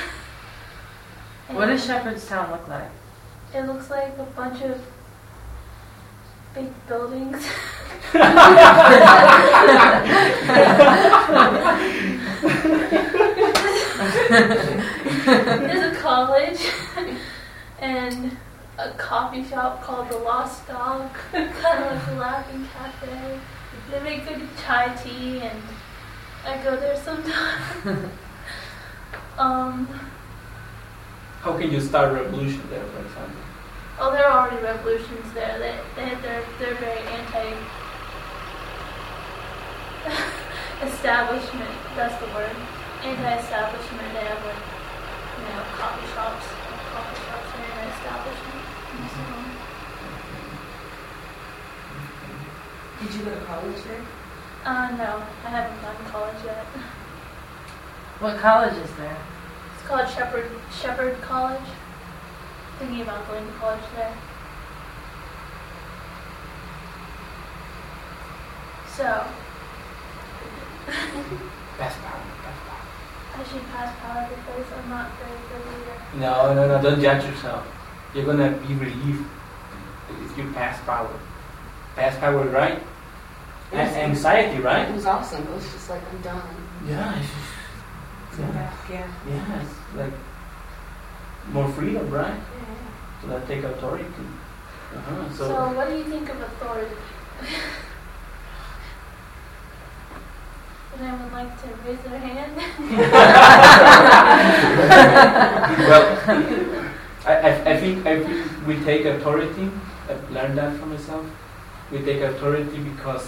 What does Shepherdstown look like? It looks like a bunch of big buildings. There's a college and a coffee shop called the Lost Dog, kind of like a Laughing Cafe. They make good chai tea, and I go there sometimes. How can you start a revolution there, for example? Oh, there are already revolutions there. They're very anti-establishment. That's the word. Anti-establishment. They have like, coffee shops. Coffee shops are anti-establishment. Did you go to college there? No, I haven't gone to college yet. What college is there? It's called Shepherd College. Thinking about going to college there. So, Pass power. I should pass power because I'm not very good leader. No, don't judge yourself. You're gonna be relieved if you pass power. Pass power, right? Anxiety, right? It was awesome. It was just like, I'm done. Yeah, it's like more freedom, right? Yeah. So that take authority. So what do you think of authority? Would anyone like to raise their hand? Well, I think we take authority. I've learned that from myself. We take authority because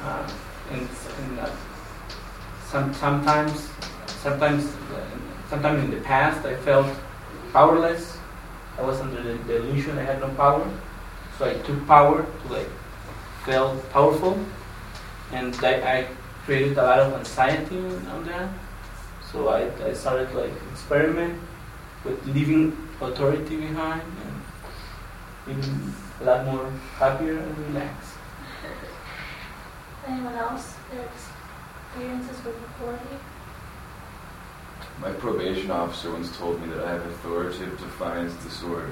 sometimes in the past I felt powerless. I was under the illusion I had no power, so I took power to feel powerful, and I created a lot of anxiety on that. So I started experiment with leaving authority behind and being a lot more happier and relaxed. Anyone else? experiences with authority? My probation officer once told me that I have authoritative defiance disorder.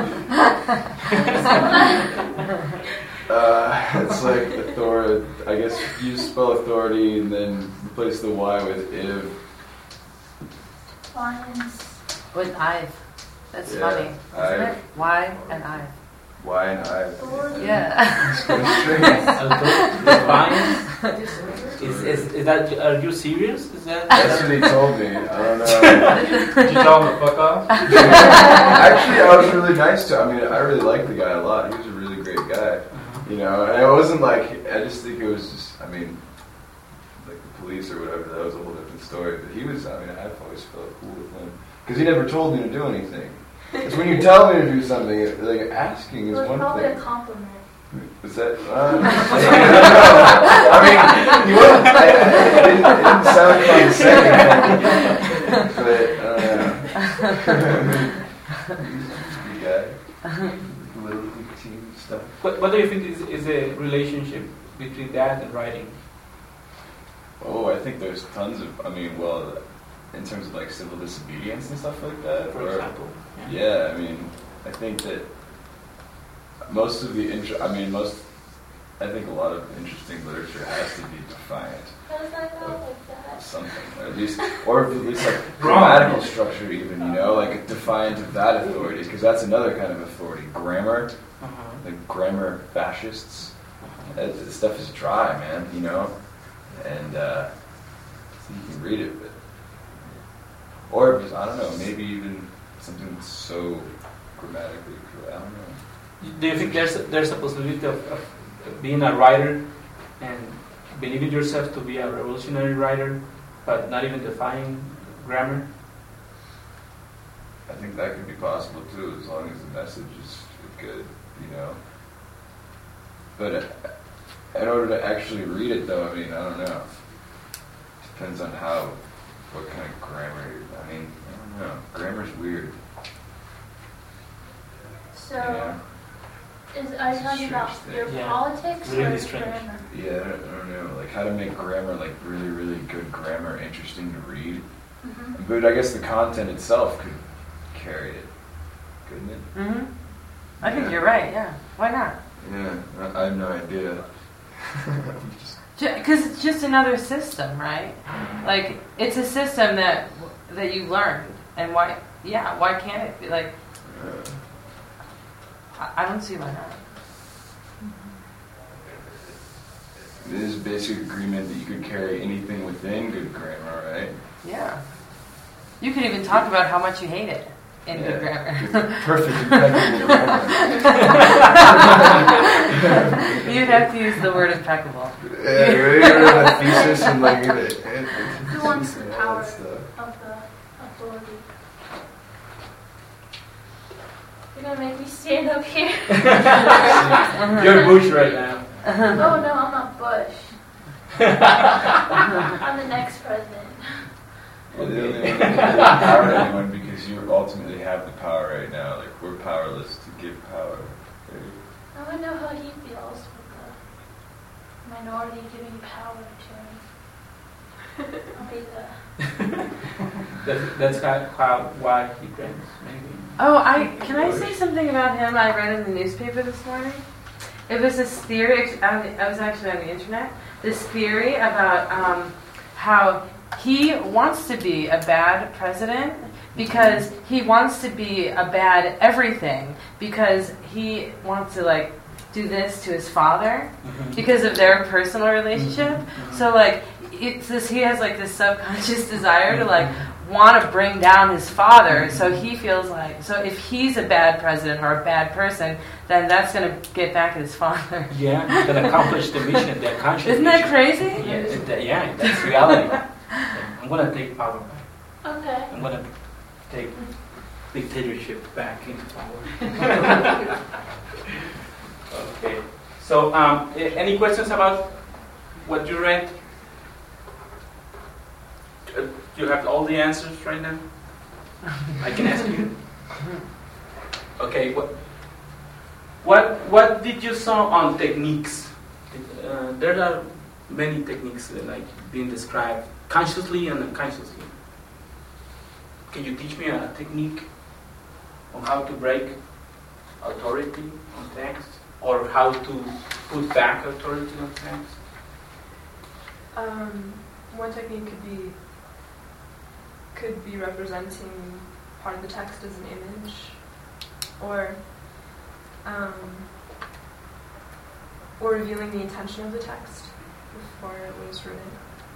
It's like authority. I guess you spell authority and then replace the Y with iv. Defiance. With I've. That's Yeah, funny, isn't it? Y and I've. Y and I. Authority. Yeah. Defiance? Is that, are you serious? Is that? That's what he told me. I don't know. Did you tell him to fuck off? Actually, I was really nice to him. I mean, I really liked the guy a lot. He was a really great guy. You know, and it wasn't like, I just think it was just, I mean, like the police or whatever, that was a whole different story. But he was, I mean, I've always felt cool with him. Because he never told me to do anything. It's when you tell me to do something, like asking It is was one probably thing. a compliment. Is that? I mean, you wouldn't, it didn't sound condescending, but I don't know. He's a good guy. Little team stuff. What do you think is a relationship between that and writing? Oh, I think there's tons of. I mean, well, in terms of like civil disobedience and stuff like that. For example. Yeah, I mean, I think that most of the I think a lot of interesting literature has to be defiant How does that go like that? of something, or at least like grammatical structure, even, you know, like defiant of that authority, because that's another kind of authority. Grammar, the grammar fascists. This stuff is dry, man, you know, and so you can read it, but or it was, I don't know, maybe even something that's so grammatically correct. I don't know. Do you think there's a possibility of being a writer and believing yourself to be a revolutionary writer, but not even defying grammar? I think that could be possible too, as long as the message is good, you know. But in order to actually read it, though, I mean, I don't know. Depends on what kind of grammar. I mean, I don't know. Grammar's weird. So, Yeah. are you It's a talking about strange your thing. Yeah. politics Really or strange. grammar? Yeah, I don't know. Like how to make grammar, like really, really good grammar, interesting to read. Mm-hmm. But I guess the content itself could carry it, couldn't it? Mm-hmm. I think you're right, yeah. Why not? Yeah, I have no idea. Because it's just another system, right? Like, it's a system that you learned. And why can't it be? Like, I don't see why not. It is a basic agreement that you could carry anything within good grammar, right? Yeah. You could even talk about how much you hate it in good grammar. Perfect, impeccable grammar. You'd have to use the word impeccable. Yeah, you're in a thesis and like Who wants the power stuff. of the authority? You're gonna make me stand up here. You're Bush right now. Oh no, I'm not Bush. I'm the next president. You're the only one that can empower anyone because you ultimately have the power right now. Like, we're powerless to give power. I want to know how he feels with the minority giving power to him. I'll be the... That's why he drinks, maybe. Oh, can I say something about him I read in the newspaper this morning? It was this theory, I was actually on the internet, this theory about how he wants to be a bad president because he wants to be a bad everything because he wants to like do this to his father because of their personal relationship. So like it's this, he has like this subconscious desire to like want to bring down his father, so he feels like, so if he's a bad president or a bad person, then that's going to get back at his father. Yeah, he's going to accomplish the mission, the conscious Isn't that crazy? Yeah, that's reality. I'm going to take power back. Okay. I'm going to take dictatorship back into power. Okay. So, any questions about what you read? Do you have all the answers right now? I can ask you. Okay. What did you saw on techniques? There are many techniques like being described consciously and unconsciously. Can you teach me a technique on how to break authority on text, or how to put back authority on text? One technique could be representing part of the text as an image, or revealing the intention of the text before it was written.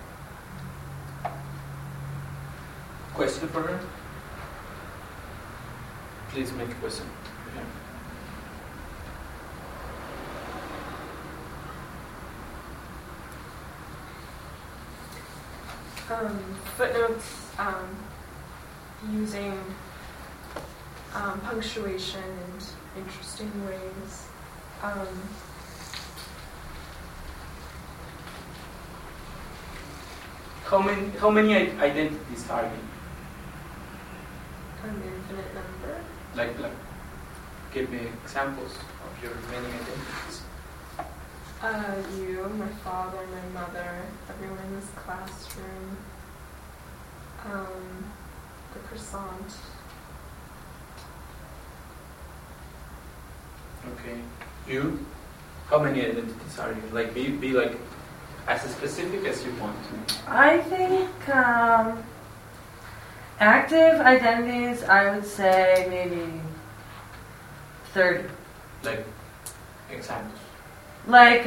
Question for her? Please make a question. Footnotes, using punctuation and interesting ways. How many identities are you? An infinite number. Like, give me examples of your many identities. You, my father, my mother, everyone in this classroom, the croissant. Okay. You? How many identities are you? Like, be like as specific as you want to. I think active identities, I would say maybe 30. Like, examples. Like,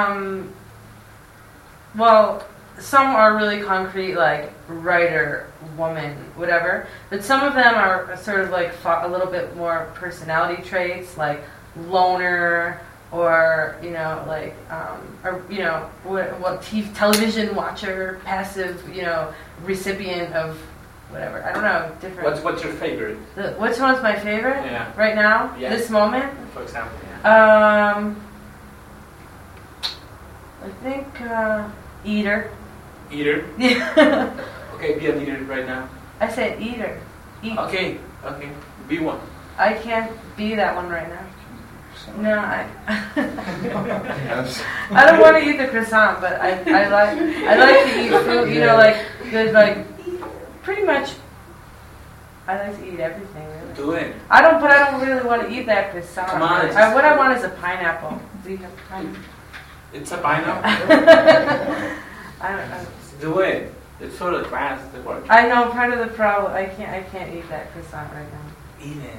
well, some are really concrete, like writer, woman, whatever. But some of them are sort of like a little bit more personality traits, like loner, or like, or what television watcher, passive, recipient of whatever. I don't know, different. What's your favorite? Which one's my favorite? Yeah. Right now, Yeah. this moment. For example. Yeah. I think eater. Eater. Yeah. Okay, be an eater right now. I said eater. Eat. Okay. Be one. I can't be that one right now. No, I don't want to eat the croissant, but I like to eat food. Like good, like pretty much. I like to eat everything. Really. Do it. I don't really want to eat that croissant. Come on. What I want is a pineapple. Do you have pineapple? It's a pineapple. I don't know. Do it. It's sort of fast. The work. I know part of the problem. I can't eat that croissant right now. Eat it.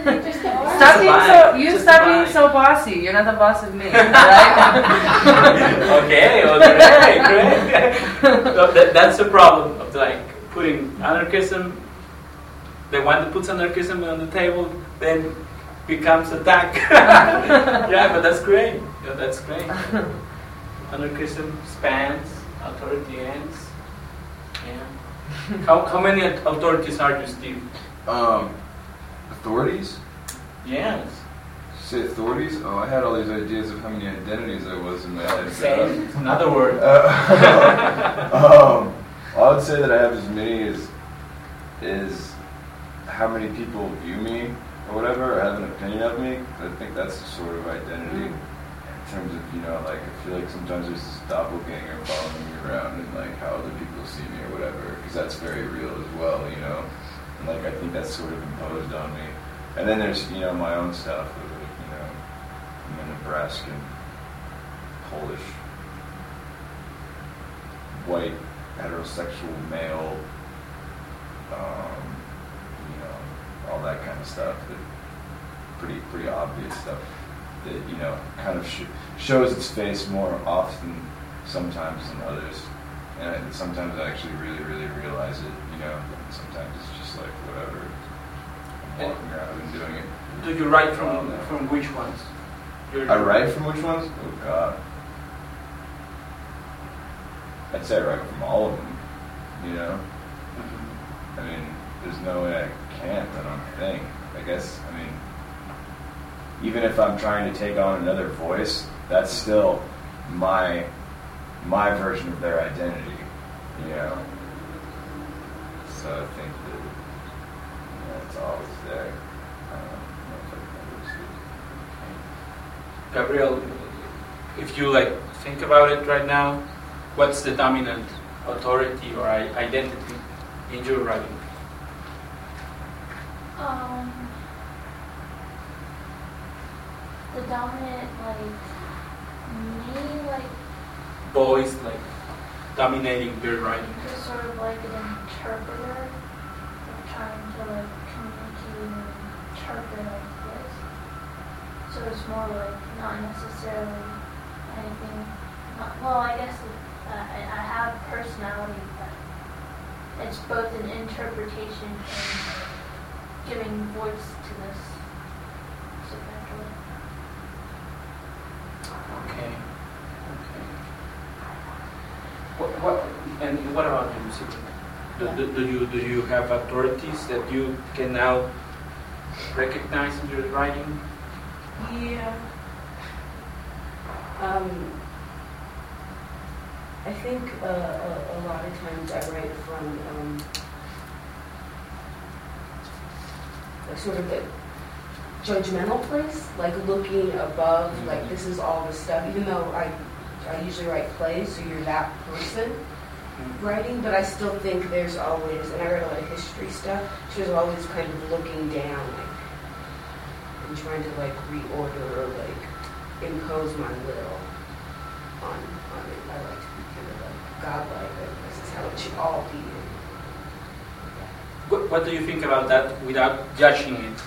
Stop being so bossy. You're not the boss of me, right? Okay, great. No, that's the problem of like putting anarchism. The one that puts anarchism on the table then becomes attack. Yeah, but that's great. Yeah, that's great. Anarchism spans, authority ends. Yeah. How many authorities are you, Steve? Authorities? Yes. Say authorities? Oh, I had all these ideas of how many identities I was in my head. Same. Another word. I would say that I have as many as how many people view me or whatever, or have an opinion of me. I think that's a sort of identity in terms of, like, I feel like sometimes there's this doppelganger following me around and, like, how other people see me or whatever, because that's very real as well, And, like, I think that's sort of imposed on me. And then there's, my own stuff, I'm a Nebraskan, Polish, white, heterosexual male, all that kind of stuff, that pretty obvious stuff that, kind of shows its face more often sometimes than others. And sometimes I actually really, really realize it, and sometimes it's just like, whatever, I'm walking around and doing it. Do you write from which ones? I write from which ones? Oh, God. I'd say I write from all of them, I mean, there's no way I can't, I don't think. I guess, even if I'm trying to take on another voice, that's still my version of their identity, So I think that, it's always there. I don't know if I can Gabriel, if you think about it right now, What's the dominant authority or identity in your writing? The dominant, me, Voice, dominating your writing. just sort of like an interpreter, trying to communicate and interpret ideas. So it's more not necessarily anything. I guess I have personality, but it's both an interpretation and giving voice to this supernatural. Okay. What about you, Sydney? Do you have authorities that you can now recognize in your writing? Yeah. I think a lot of times I write from sort of a judgmental place, looking above, this is all the stuff, even though I usually write plays, so you're that person writing, but I still think there's always, and I read a lot of history stuff, so there's always kind of looking down, and trying to reorder or impose my will on it. I like to be kind of godlike, this is how it should all be. What do you think about that without judging it?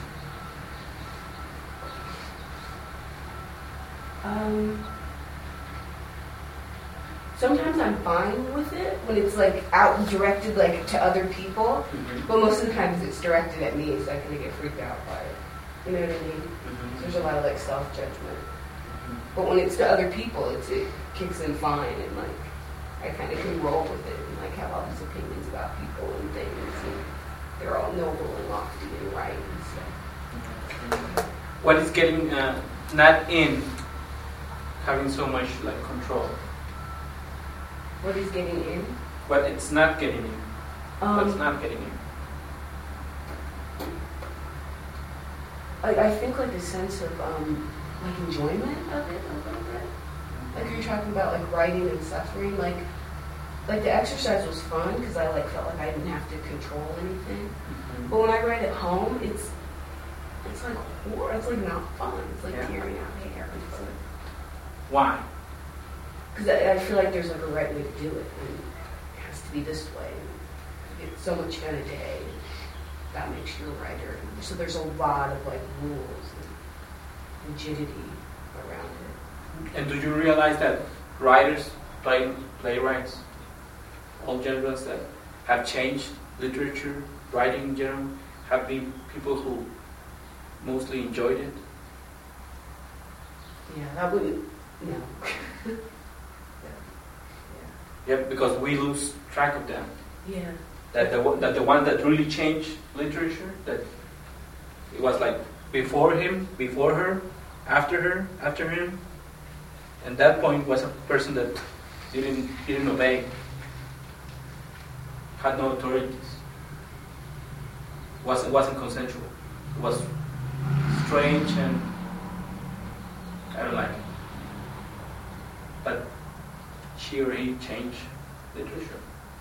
Sometimes I'm fine with it when it's out directed to other people, but most of the times it's directed at me, so I kind of get freaked out by it. You know what I mean? So there's a lot of self-judgment. But when it's to other people, it kicks in fine, and I kind of can roll with it and have all these opinions about people and things, and they're all noble and lofty and right and stuff. What is getting not in having so much control? What is getting in? What it's not getting in. What's not getting in? I think a sense of enjoyment of it a little bit. You're talking about writing and suffering. The exercise was fun because I felt like I didn't have to control anything. But when I write at home, it's horror. It's not fun. It's tearing out hair. Why? Because I feel like there's a right way to do it, and it has to be this way. You get so much done a day. That makes you a writer. So there's a lot of rules and rigidity around it. And do you realize that writers, playwrights, all genres that have changed literature, writing in general, have been people who mostly enjoyed it? Yeah, that wouldn't. No. Yeah, because we lose track of them. Yeah. That the one that really changed literature, that it was before him, before her, after him, and that point was a person that didn't obey, had no authorities, wasn't consensual, it was strange, and I don't like it. But she or he changed literature.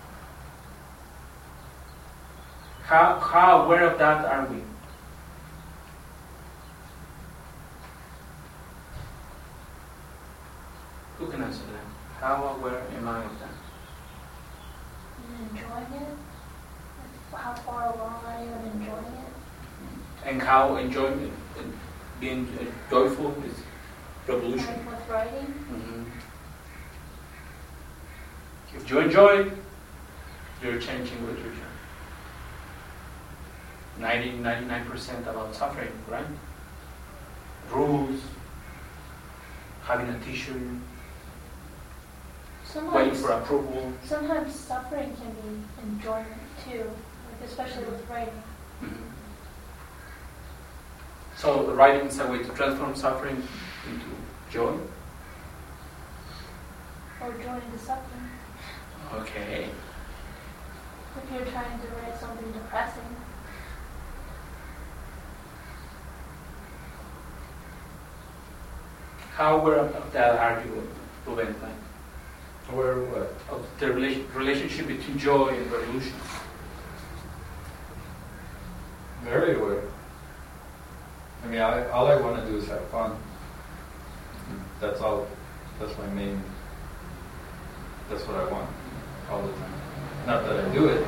How aware of that are we? Who can answer that? How aware am I of that? Enjoying it? How far along are you in enjoying it? And how enjoyment, being joyful is revolution. With writing? Mm-hmm. If you enjoy it, you're changing literature. 99% about suffering, right? Rules, having a t-shirt, waiting for approval. Sometimes suffering can be enjoyment too, especially with writing. Mm-hmm. So the writing is a way to transform suffering into joy? Or joy into suffering. Okay. If you're trying to write something depressing. How aware of that are you, Ruben? Aware of what? of the relationship between joy and revolution. Very aware. I mean, all I want to do is have fun. That's all. That's my main. That's what I want all the time. Not that I do it.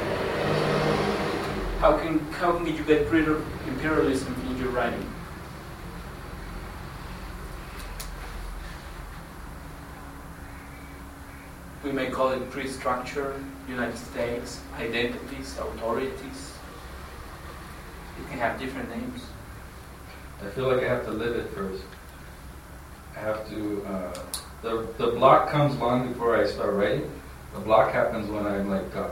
How can you get rid of imperialism in your writing? We may call it pre-structure, United States, identities, authorities. It can have different names. I feel like I have to live it first. I have to. The block comes long before I start writing. The block happens when I'm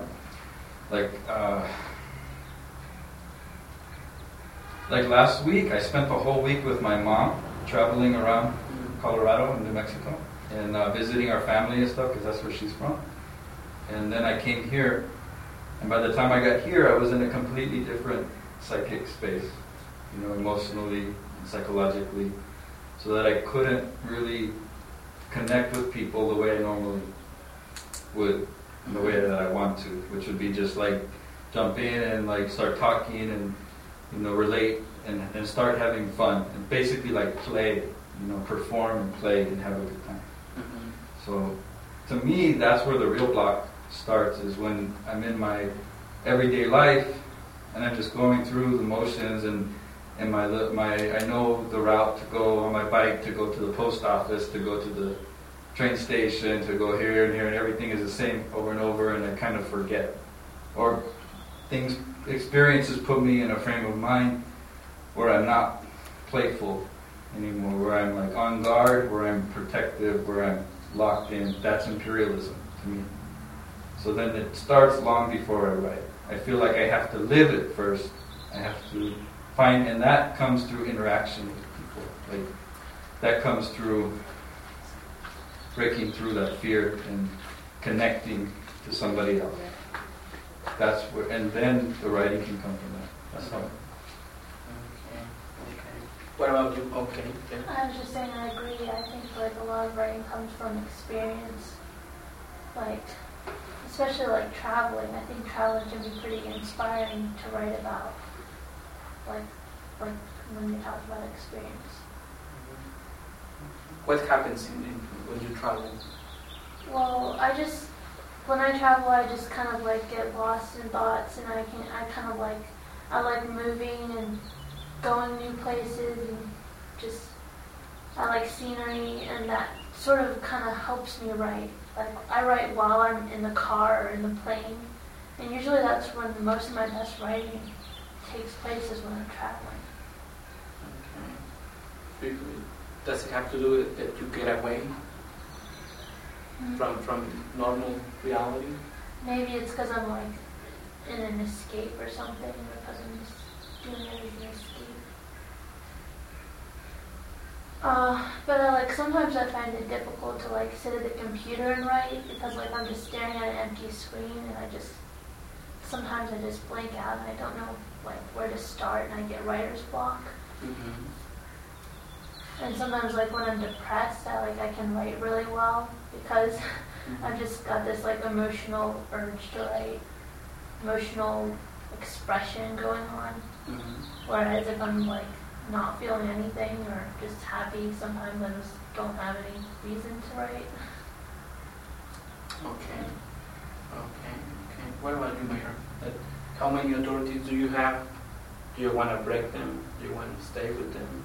like last week. I spent the whole week with my mom, traveling around Colorado and New Mexico, and visiting our family and stuff, because that's where she's from. And then I came here, and by the time I got here, I was in a completely different psychic space, emotionally and psychologically, so that I couldn't really connect with people the way I normally would, in the way that I want to, which would be just like jump in and like start talking and relate and start having fun and basically like play, perform and play and have a good time. Mm-hmm. So to me, that's where the real block starts, is when I'm in my everyday life and I'm just going through the motions and I know the route to go on my bike, to go to the post office, to go to the train station, to go here and here, and everything is the same over and over, and I kind of forget. Or experiences put me in a frame of mind where I'm not playful anymore, where I'm like on guard, where I'm protective, where I'm locked in. That's imperialism to me. So then it starts long before I write. I feel like I have to live it first. I have to find, and that comes through interaction with people. Like that comes through breaking through that fear and connecting to somebody else. That's where, and then the writing can come from that. That's how. Okay. What about you? Okay. I was just saying I agree. I think like a lot of writing comes from experience. Like, especially like traveling. I think traveling can be pretty inspiring to write about. Like when you talk about experience. What happens when you travel? Well, when I travel, I just kind of like get lost in thoughts, and I like moving and going new places, and I like scenery, and that sort of kind of helps me write. Like I write while I'm in the car or in the plane, and usually that's when most of my best writing takes place, is when I'm traveling. Okay. Does it have to do with that you get away from normal reality? Maybe it's because I'm like in an escape or something, or because I'm just doing everything to escape. But sometimes I find it difficult to like sit at the computer and write, because like I'm just staring at an empty screen, and sometimes I just blank out and I don't know like where to start, and I get writer's block. Mm-hmm. And sometimes like when I'm depressed, I can write really well, because I've just got this like emotional urge to write, emotional expression going on. Mm-hmm. Whereas if I'm like not feeling anything or just happy, sometimes I just don't have any reason to write. Okay. What about you, Mayor? How many authorities do you have? Do you want to break them? Do you want to stay with them?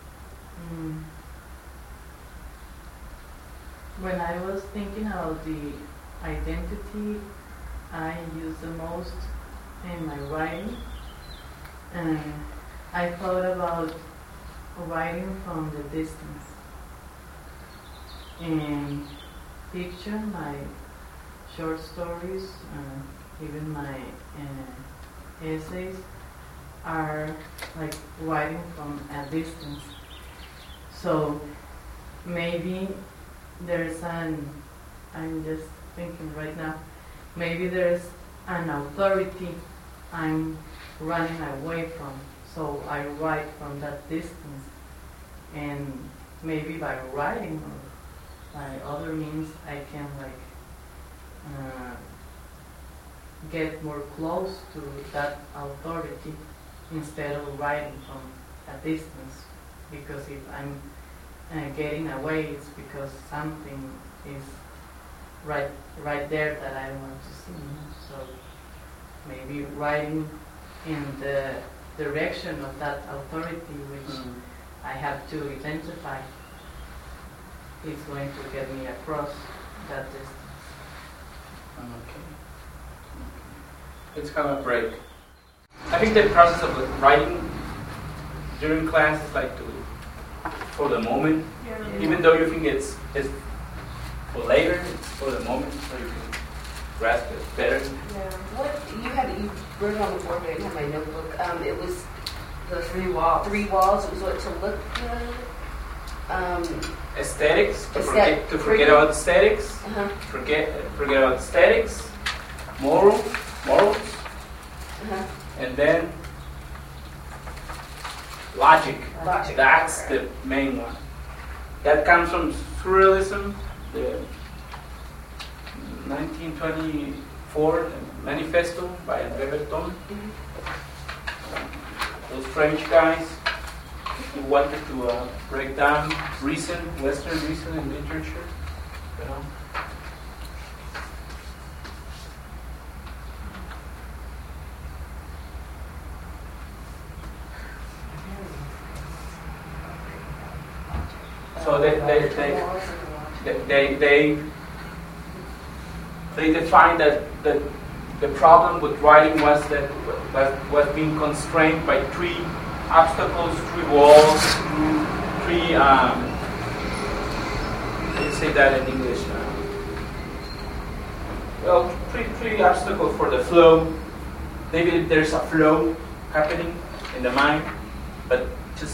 When I was thinking about the identity I use the most in my writing, I thought about writing from the distance, and picture my short stories, even my essays are like writing from a distance. So maybe I'm just thinking right now, maybe there's an authority I'm running away from. So I write from that distance, and maybe by writing by other means I can like get more close to that authority instead of writing from a distance. Because if I'm getting away, it's because something is right there that I want to see. So maybe writing in the direction of that authority which I have to identify is going to get me across that distance. Okay. It's kind of a break. I think the process of writing during class is like for the moment. Yeah. Even though you think it's for later, it's for the moment, so you can grasp it better. Yeah. What you wrote it on the board, but I didn't have my notebook. It was the 3 walls. 3 walls. It was what to look good. Aesthetics. To Aesthetic. forget about aesthetics. Uh-huh. Forget about aesthetics. Morals. Uh-huh. And then logic. Logic. That's the main one. That comes from Surrealism, the 1924 manifesto by André Breton. Those French guys who wanted to break down Western reason in literature. You know? So they defined that the problem with writing was that was being constrained by 3 obstacles, 3 walls, 3 let's say that in English. Well, 3 obstacles for the flow. Maybe there's a flow happening in the mind, but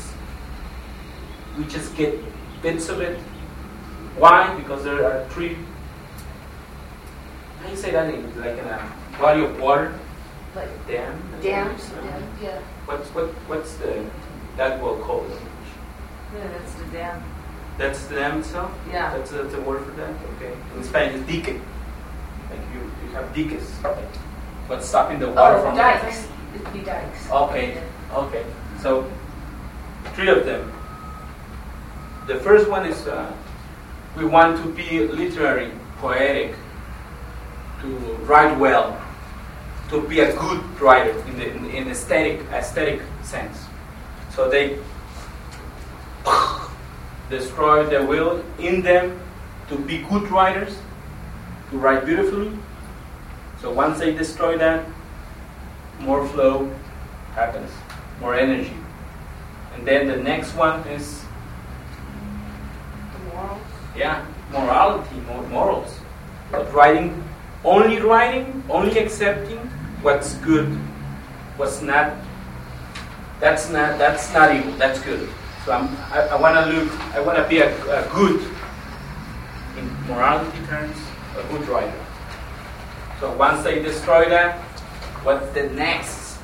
we just get bits of it. Why? Because there are 3. How do you say that in like in a body of water? Like Dam. dams. Yeah. What's that word called? Yeah, that's the dam. That's the dam itself. Yeah. That's a word for that. Okay. In Spanish, it's dique. Like you have diques. Like what's stopping the water from dikes. It'd be dikes. Okay. Okay. So 3 of them. The first one is we want to be literary, poetic, to write well, to be a good writer in aesthetic sense. So they destroy the will in them to be good writers, to write beautifully. So once they destroy that, more flow happens, more energy. And then the next one is Morals. morality, morals. But only accepting what's good, what's not. That's not evil. That's good. So I want to be a good, in morality terms, a good writer. So once they destroy that, what's the next?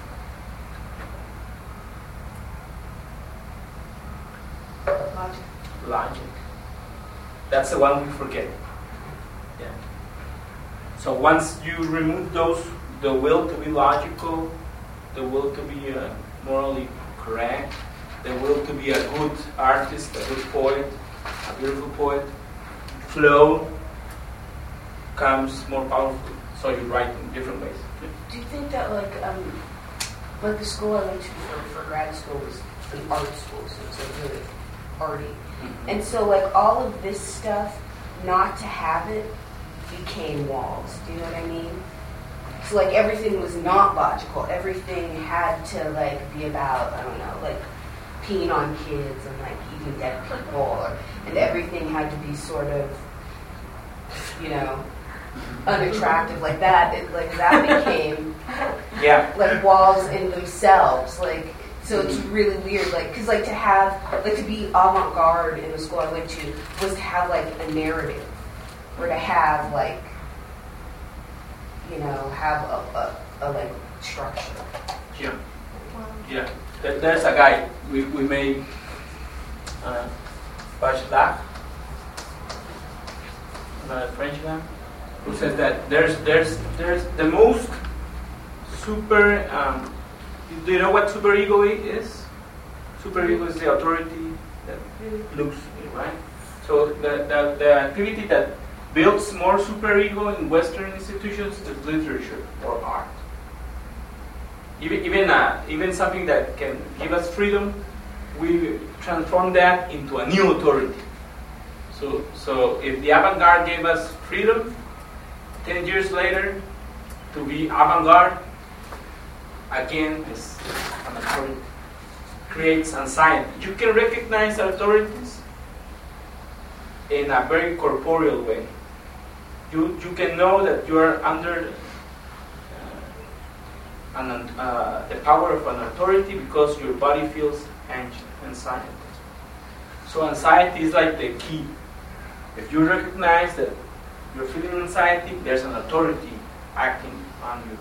Logic. That's the one we forget. Yeah. So once you remove those, the will to be logical, the will to be morally correct, the will to be a good artist, a good poet, a beautiful poet, flow comes more powerful. So you write in different ways. Do you think that like the school I went to for grad school was an art school, so it's like really arty. And so like all of this stuff, not to have it, became walls. Do you know what I mean? So like everything was not logical. Everything had to like be about, I don't know, like peeing on kids and like eating dead people, and everything had to be sort of, you know, unattractive like that. That became like walls in themselves. Like, so it's really weird. Like, because like to have, like to be avant-garde in the school I went to was to have like a narrative, or to have like, you know, have a like structure. Yeah. Yeah. There's a guy we made Bachelard. a French guy, who says that there's the most super. Do you know what superego is? Superego is the authority that looks, right? So the activity that builds more superego in Western institutions is literature or art. Even something that can give us freedom, we transform that into a new authority. So if the avant-garde gave us freedom, 10 years later, to be avant-garde, again, is an authority. Creates anxiety. You can recognize authorities in a very corporeal way. You can know that you are under the power of an authority because your body feels anxiety. So anxiety is like the key. If you recognize that you're feeling anxiety, there's an authority acting on you.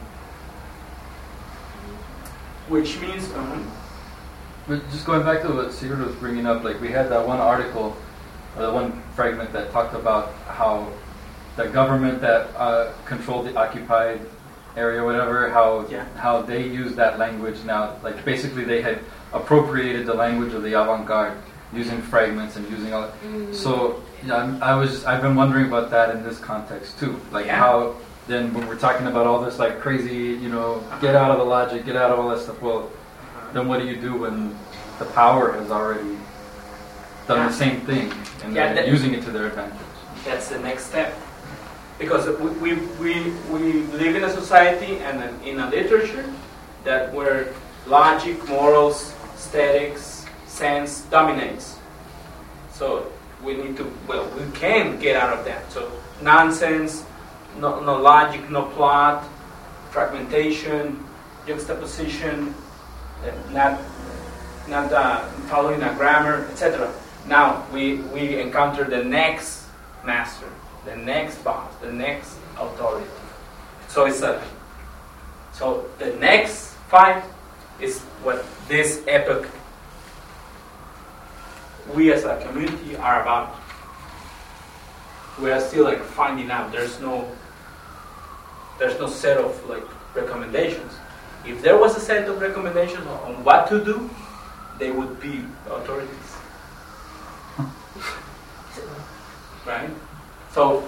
Which means... But just going back to what Sigurd was bringing up, like we had that one article, or the one fragment that talked about how the government that controlled the occupied area, whatever, how they use that language now. Like basically they had appropriated the language of the avant-garde using fragments and using all that. So I've been wondering about that in this context too. Like how then when we're talking about all this like crazy, get out of the logic, get out of all that stuff, well, then what do you do when the power has already done the same thing and they're using it to their advantage? That's the next step. Because we live in a society and in a literature where logic, morals, aesthetics, sense dominates. So we can get out of that. So nonsense, no logic, no plot, fragmentation, juxtaposition, not following a grammar, etc. Now we encounter the next master, the next boss, the next authority. So so the next fight is what this epoch we as a community are about. We are still finding out. There's no set of recommendations. If there was a set of recommendations on what to do, they would be authorities. Right? So,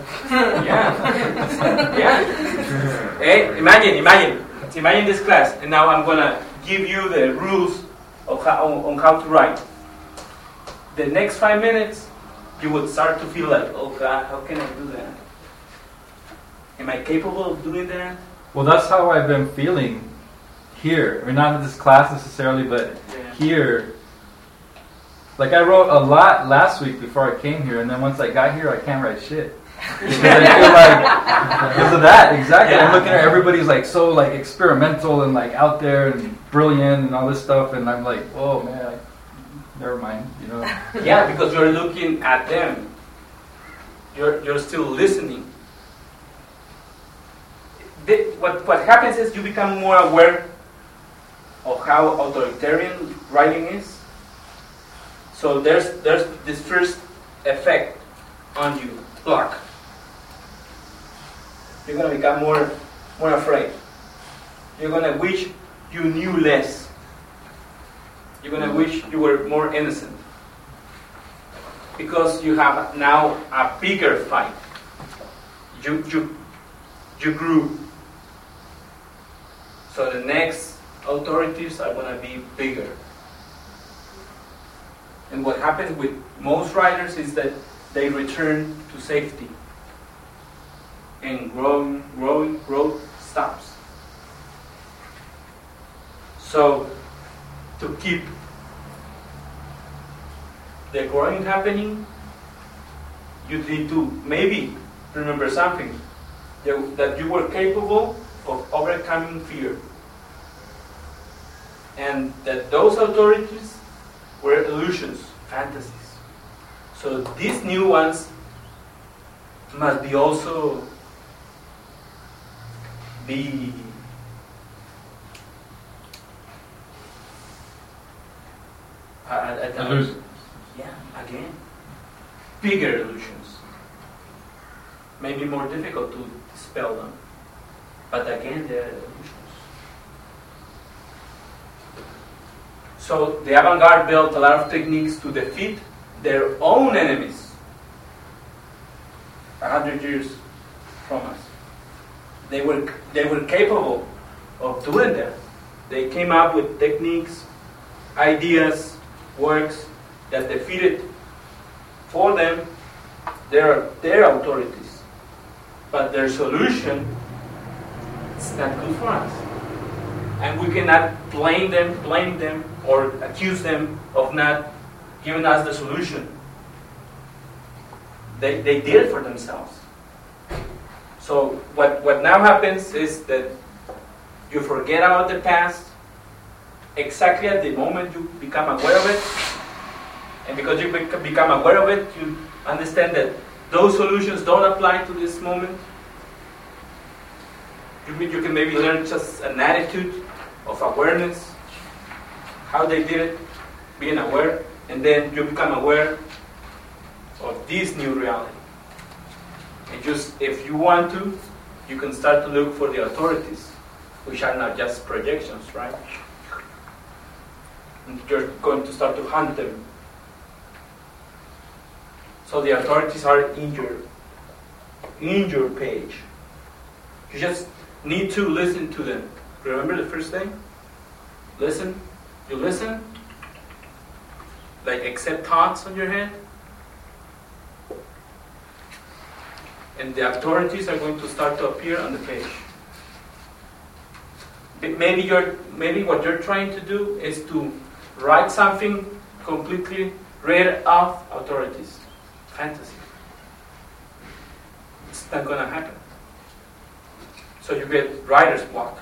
Hey, imagine this class, and now I'm gonna give you the rules of on how to write. The next 5 minutes, you would start to feel like, oh God, how can I do that? Am I capable of doing that? Well, that's how I've been feeling here. I mean, not in this class necessarily, but here. Like I wrote a lot last week before I came here, and then once I got here, I can't write shit. Because I feel because of that, exactly. I'm looking at everybody's so experimental and out there and brilliant and all this stuff, and I'm like, oh man, never mind, Yeah, because you're looking at them. You're still listening. What happens is you become more aware of how authoritarian writing is. So there's this first effect on you, block. You're gonna become more afraid. You're gonna wish you knew less. You're gonna wish you were more innocent. Because you have now a bigger fight. You grew. So the next authorities are gonna be bigger. And what happens with most writers is that they return to safety. And growth stops. So, to keep the growing happening, you need to maybe remember something. That you were capable of overcoming fear. And that those authorities were illusions, fantasies. So these new ones must be also illusions. Yeah, again, bigger illusions. maybe more difficult to dispel them. But again, they're illusions. So the avant-garde built a lot of techniques to defeat their own enemies 100 years from us. They were capable of doing that. They came up with techniques, ideas, works that defeated for them their authorities. But their solution is not good for us. And we cannot blame them or accuse them of not giving us the solution. They did it for themselves. So what now happens is that you forget about the past exactly at the moment you become aware of it. And because you become aware of it, you understand that those solutions don't apply to this moment. You can maybe learn just an attitude of awareness, how they did it, being aware, and then you become aware of this new reality. And just, if you want to, you can start to look for the authorities, which are not just projections, right? And you're going to start to hunt them. So the authorities are in your page. You just need to listen to them. Remember the first thing? Listen. You listen. Like accept thoughts on your head. And the authorities are going to start to appear on the page. Maybe what you're trying to do is to write something completely rid of authorities. Fantasy. It's not going to happen. So you get writer's block.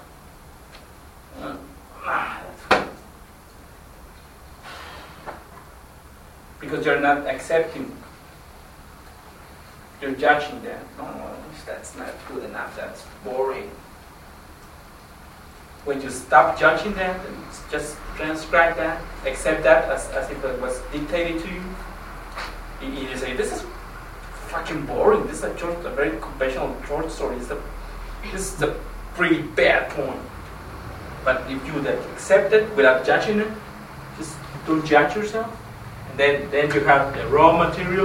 Because you're not accepting. You're judging that. No, that's not good enough. That's boring. When you stop judging that and just transcribe that, accept that as if it was dictated to you, you say, this is fucking boring. This is a very conventional short story. This is a pretty bad poem. But if you accept it without judging it, just don't judge yourself, and then you have the raw material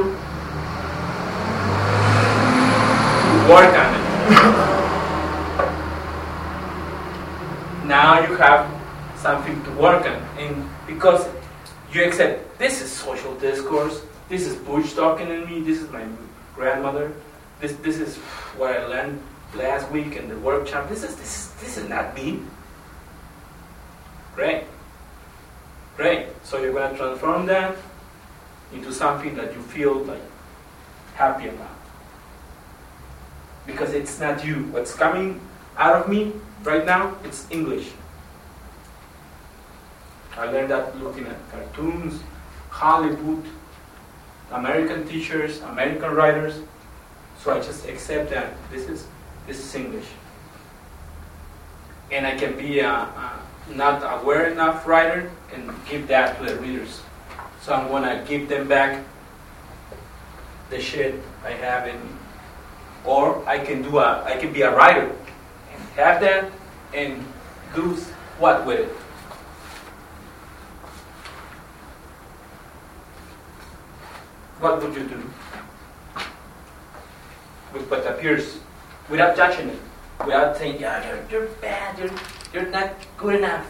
to work on it. Now you have something to work on, and because you accept this is social discourse, this is Bush talking to me, this is my grandmother, this is what I learned last week in the workshop. This is not me. Great. So you're going to transform that into something that you feel like happy about. Because it's not you. What's coming out of me right now, it's English. I learned that looking at cartoons, Hollywood, American teachers, American writers. So I just accept that this is English. And I can be a not aware enough writer and give that to the readers. So I'm gonna give them back the shit I have in me. Or I can be a writer and have that and do what with it? What would you do with what appears without judging it? Without saying, yeah, you're bad, you're not good enough.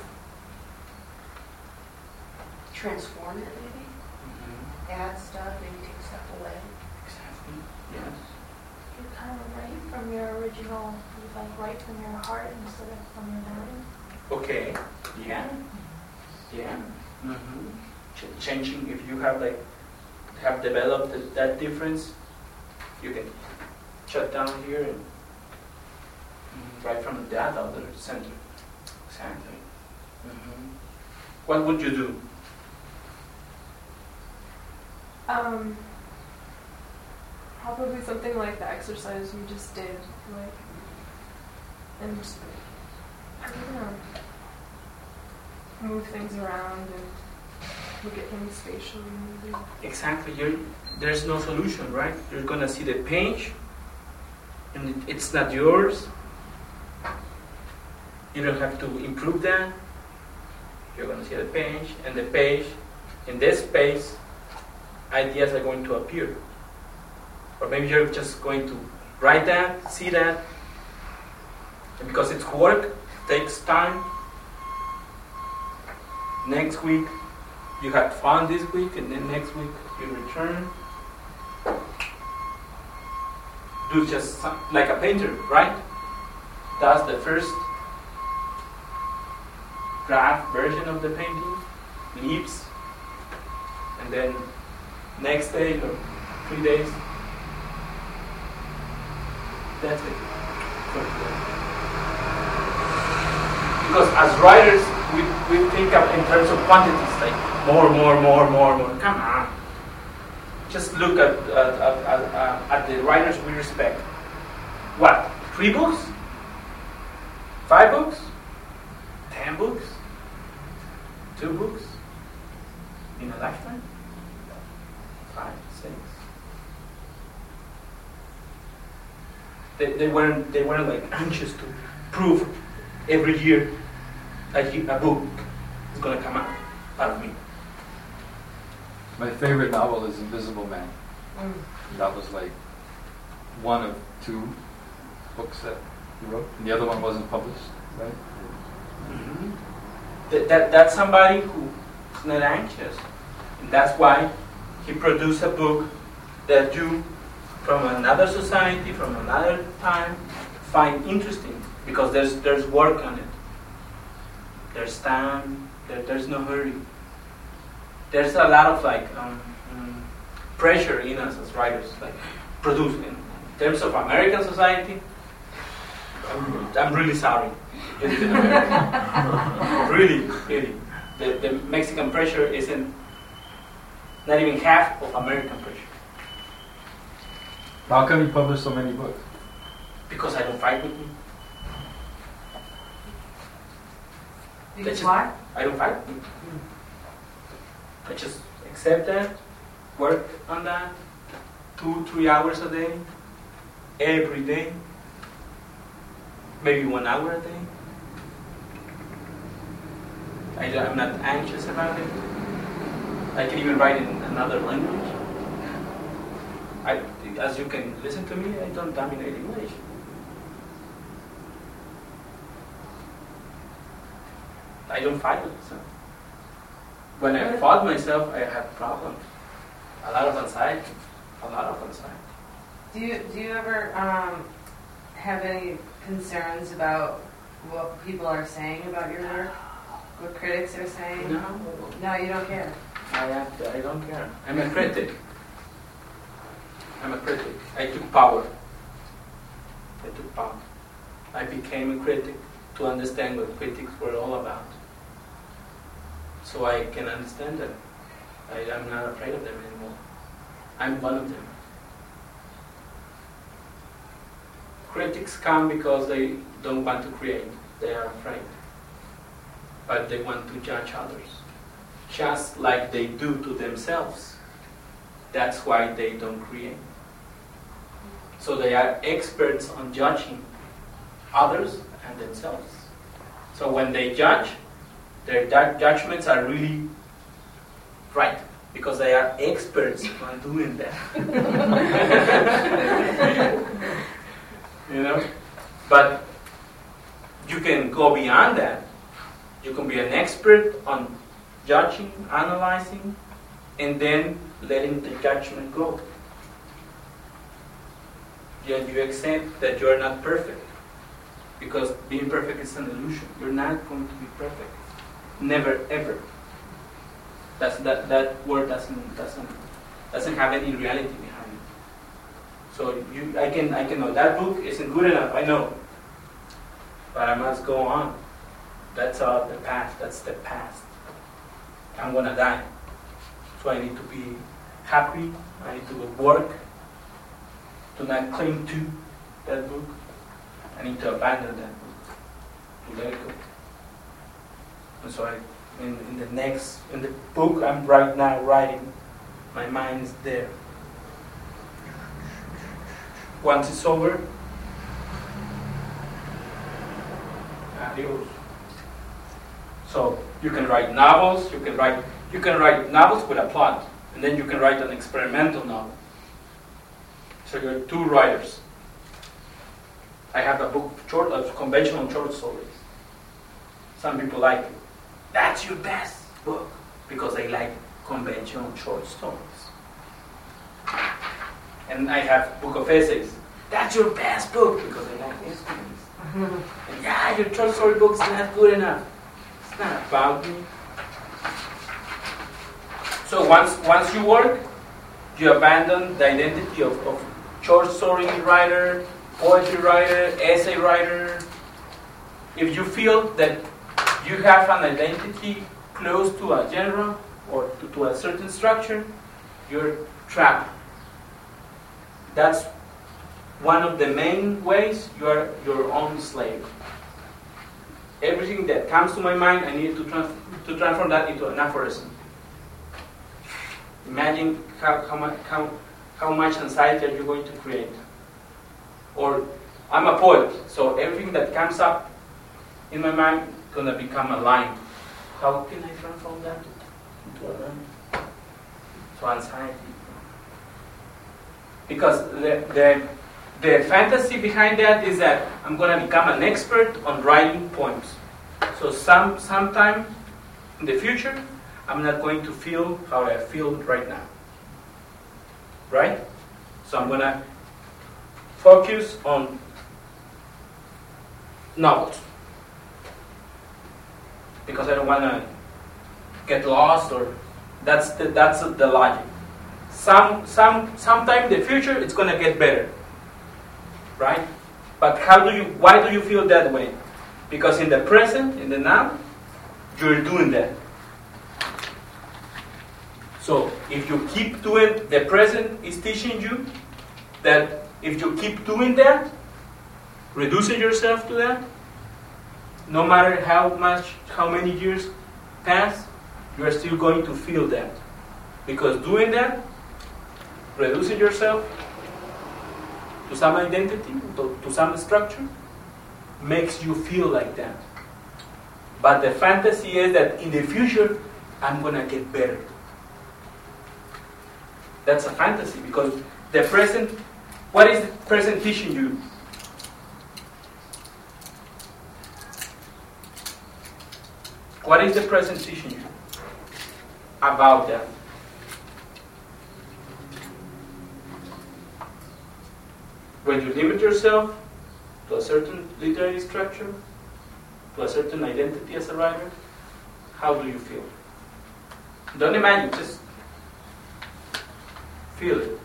Transform it, maybe. Mm-hmm. Add stuff, maybe take stuff away. Exactly. Yes. You kind of write from your original, write from your heart instead of from your mind. Okay. Yeah. Yeah. Mm-hmm. Changing, if you have developed that difference, you can shut down here and right from that other center. Exactly. Mm-hmm. What would you do? Probably something like the exercise we just did, and I don't know, move things around and look at things spatially. Maybe. Exactly. There's no solution, right? You're gonna see the page, and it's not yours. You don't have to improve that. You're going to see the page, and the page, in this space, ideas are going to appear. Or maybe you're just going to write that, see that, and because it's work, it takes time. Next week, you had fun this week, and then next week you return. Do just like a painter, right? Does the first draft version of the painting, leaves, and then next day or 3 days, that's it. Because as writers, we think of in terms of quantities, like more. Come on. Just look at the writers we respect. What? 3 books? 5 books? 10 books? 2 books? In a lifetime? 5, 6? They weren't like anxious to prove every year a book is going to come out of me. My favorite novel is Invisible Man. That was like one of 2 books that he wrote, and the other one wasn't published, right? Mm-hmm. That's somebody who's not anxious, and that's why he produced a book that you, from another society, from another time, find interesting, because there's work on it. There's time. There's no hurry. There's a lot of pressure in us as writers, like produce. In terms of American society, I'm really sorry. You live in America. really. The Mexican pressure isn't not even half of American pressure. How come you publish so many books? Because I don't fight with me. Because why? I don't fight. I just accept that, work on that, 2-3 hours a day, every day, maybe 1 hour a day. I'm not anxious about it. I can even write in another language. As you can listen to me, I don't dominate English. I don't fight with myself. When I fought myself, I had problems. A lot of anxiety. Do you ever have any concerns about what people are saying about your work? What critics are saying? No, you don't care. I don't care. I'm a critic. I took power. I became a critic to understand what critics were all about. So I can understand them. I'm not afraid of them anymore. I'm one of them. Critics come because they don't want to create. They are afraid. But they want to judge others. Just like they do to themselves. That's why they don't create. So they are experts on judging others and themselves. So when they judge, their judgments are really right, because they are experts on doing that. But you can go beyond that. You can be an expert on judging, analyzing, and then letting the judgment go. Yet you accept that you are not perfect, because being perfect is an illusion. You're not going to be perfect. Never, ever. That word doesn't have any reality behind it. So I can know that book isn't good enough. I know, but I must go on. That's the past. That's the past. I'm gonna die, so I need to be happy. I need to work. To not cling to that book. I need to abandon that book. To let it go. And so in the book I'm right now writing, my mind is there. Once it's over, Dios. So you can write novels. You can write novels with a plot, and then you can write an experimental novel. So you're two writers. I have a book of conventional short stories. Some people like it. That's your best book because they like conventional short stories. And I have book of essays. That's your best book because they like essays. And yeah, your short story book's not good enough. It's not about me. So once you work, you abandon the identity of short story writer, poetry writer, essay writer. If you feel that you have an identity close to a genre or to a certain structure, you're trapped. That's one of the main ways you are your own slave. Everything that comes to my mind, I need to transform that into an aphorism. Imagine how much anxiety are you going to create? Or I'm a poet, so everything that comes up in my mind is going to become a line. How can I transform that into a line? So anxiety. Because the fantasy behind that is that I'm going to become an expert on writing poems. So sometime in the future, I'm not going to feel how I feel right now. Right? So I'm going to focus on novels. Because I don't want to get lost, or that's the logic. Sometime in the future, it's going to get better. Right? But why do you feel that way? Because in the present, in the now, you're doing that. So if you keep doing, the present is teaching you that if you keep doing that, reducing yourself to that, no matter how many years pass, you are still going to feel that. Because doing that, reducing yourself to some identity, to some structure, makes you feel like that. But the fantasy is that in the future, I'm going to get better. That's a fantasy because the present, what is the present teaching you? What is the present teaching you about that? When you limit yourself to a certain literary structure, to a certain identity as a writer, how do you feel? Don't imagine, just feel it.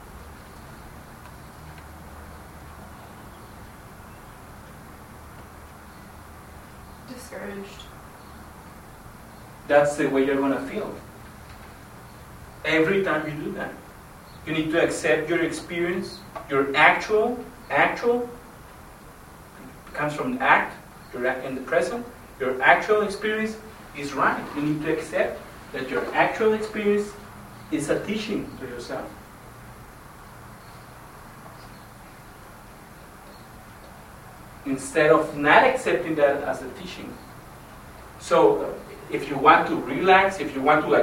Discouraged. That's the way you're going to feel. Every time you do that. You need to accept your experience, your actual comes from act, you're in the present. Your actual experience is right. You need to accept that your actual experience is a teaching to yourself. Instead of not accepting that as a teaching. So, if you want to relax, if you want to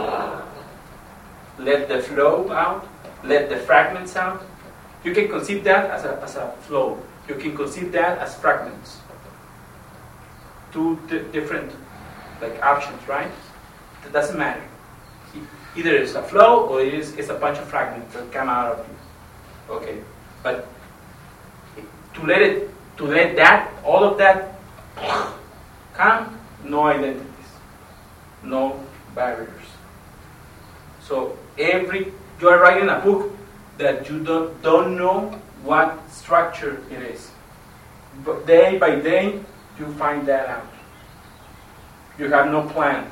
let the flow out, let the fragments out, you can conceive that as a flow. You can conceive that as fragments. Two different options, right? It doesn't matter. Either it's a flow or it's a bunch of fragments that come out of you. Okay, but to let that, all of that come, no identities, no barriers. So you are writing a book that you don't know what structure it is. But day by day, you find that out. You have no plan.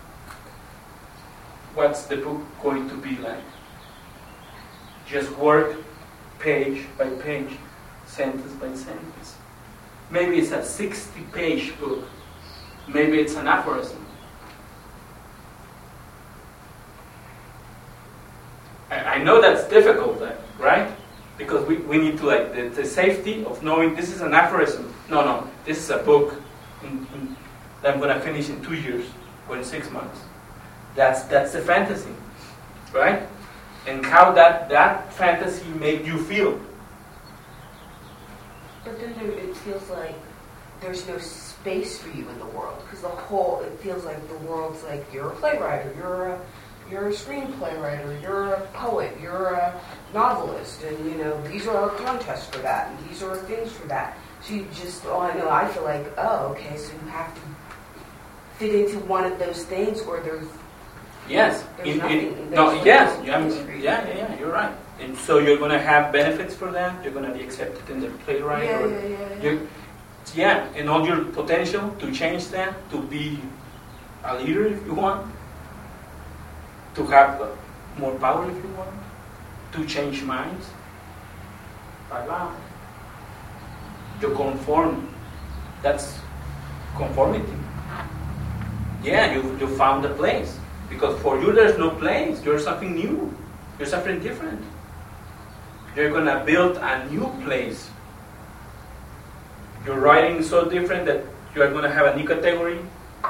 What's the book going to be like? Just work page by page, sentence by sentence. Maybe it's a 60-page book. Maybe it's an aphorism. I know that's difficult, right? Because we need to the safety of knowing this is an aphorism. No, this is a book. that I'm gonna finish in 2 years or in 6 months. That's the fantasy, right? And how that fantasy made you feel. But then it feels like there's no space for you in the world, because it feels like the world's like, you're a playwright, or you're a screenplay writer, you're a poet, you're a novelist, and these are contests for that, and these are things for that. So you just, I feel like, okay, so you have to fit into one of those things where there's yes, you're right. And so you're going to have benefits for that. You're going to be accepted in the playwright. And all your potential to change that, to be a leader if you want, to have more power if you want, to change minds. Bye-bye. You conform. That's conformity. Yeah, you found a place. Because for you there's no place. You're something new. You're something different. You're going to build a new place. Your writing is so different that you are going to have a new category.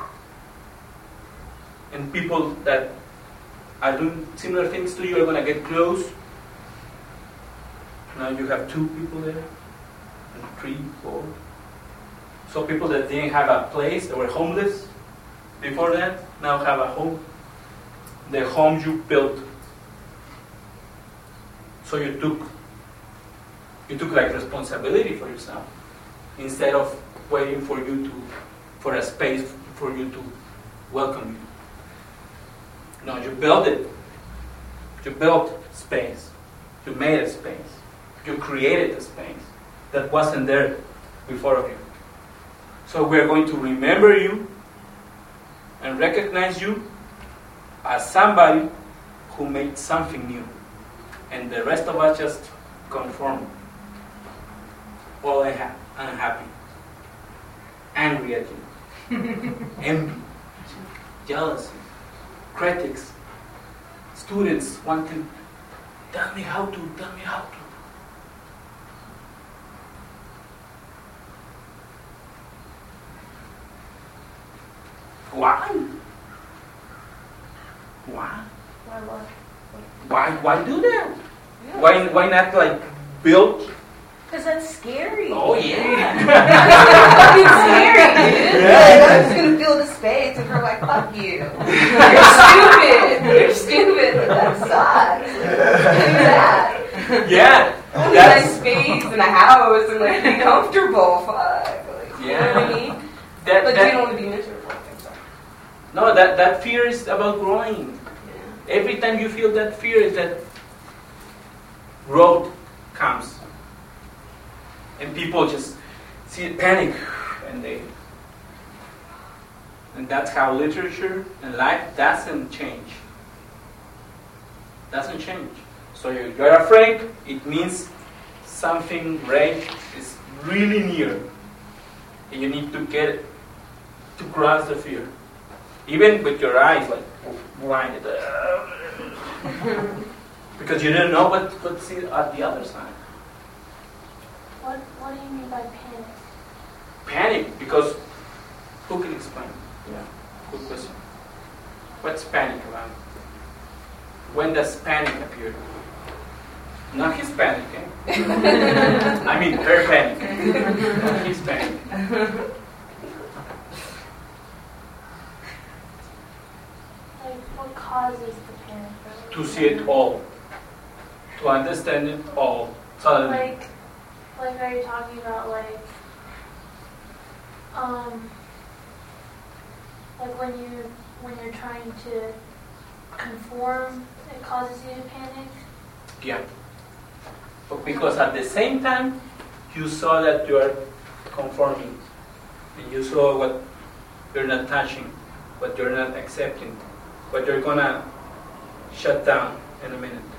And people that are doing similar things to you are going to get close. Now you have 2 people there. And 3, 4. So people that didn't have a place, they were homeless before that, now have a home. The home you built. So you took like responsibility for yourself instead of waiting for a space for you to welcome you. No, you built it. You built space. You made a space. You created a space that wasn't there before of you. So we're going to remember you and recognize you as somebody who made something new. And the rest of us just conform. All unhappy. Angry at you. Envy. Jealousy. Critics. Students want to tell me how to. Why? Why? Why what? Why do that? Yeah. Why not like build? Because that's scary. Oh yeah. It's scary, dude. Yeah. I'm just gonna fill the space and we're like, fuck you. You're stupid. That sucks. Do that. Yeah. I want a nice space and a house and like be comfortable. Fuck. Like, you know what I mean? But you don't want to be miserable. No, that fear is about growing. Yeah. Every time you feel that fear, is that road comes. And people just see it, panic, and that's how literature and life doesn't change. Doesn't change. So you're afraid, it means something great is really near. And you need to get it, to cross the fear. Even with your eyes like blinded. Because you don't know what's at the other side. What do you mean by panic? Panic, because who can explain? Yeah, good question. What's panic about? When does panic appear? Not his panic, eh? I mean her panic. Not his panic. Like, what causes the panic? To see it all. To understand it all. Suddenly. Like, are you talking about like when you're trying to conform, it causes you to panic? Yeah. But because at the same time, you saw that you are conforming. And you saw what you're not touching, what you're not accepting, what you're gonna shut down in a minute.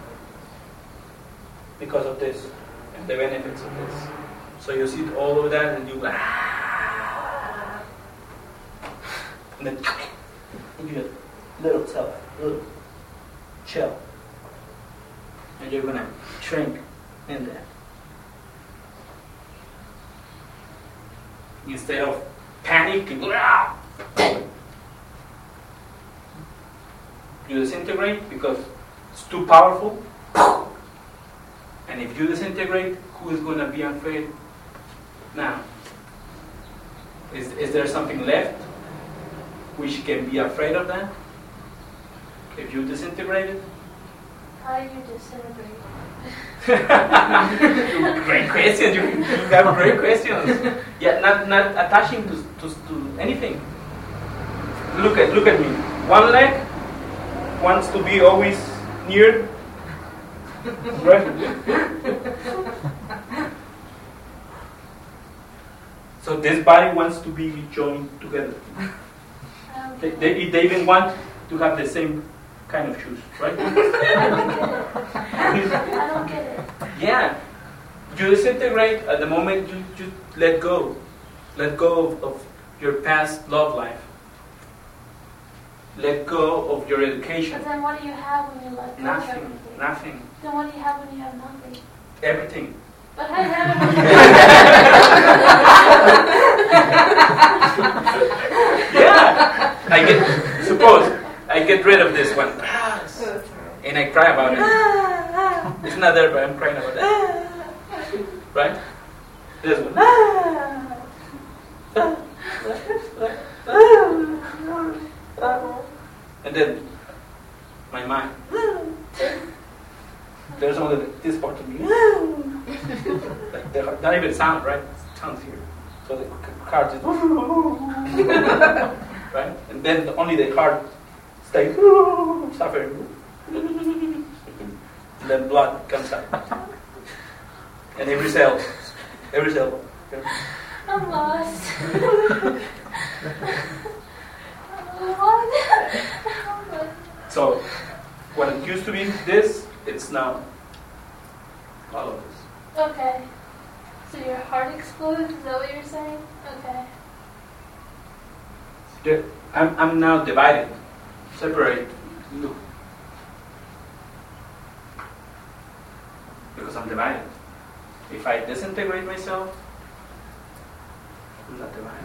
Because of this. And the benefits of this. So you see all of that and you and then you get little self, little chill. And you're gonna shrink in there. Instead of panic. You disintegrate because it's too powerful. And if you disintegrate, who is going to be afraid now? Is there something left which can be afraid of that? If you disintegrate it? How do you disintegrate? Great questions. You have great questions. Yeah, not attaching to anything. Look at me. One leg wants to be always near. Right? So this body wants to be joined together. They even want to have the same kind of shoes, right? I don't get it. Yeah. You disintegrate at the moment you let go. Let go of your past love life. Let go of your education. But then what do you have when you let go of Nothing. everything? Nothing. Then what do you have when you have nothing? Everything. But I have Yeah. Suppose I get rid of this one. And I cry about it. It's not there, but I'm crying about it. Right? This one. And then my mind. There's only this part of me. Like not even sound, right? It sounds here. So the heart is right? And then only the heart stays suffering. And then blood comes out. And every cell. I'm lost. What? So, what it used to be this, it's now all of this. Okay. So your heart explodes? Is that what you're saying? Okay. I'm now divided, separate. Look. Because I'm divided. If I disintegrate myself, I'm not divided.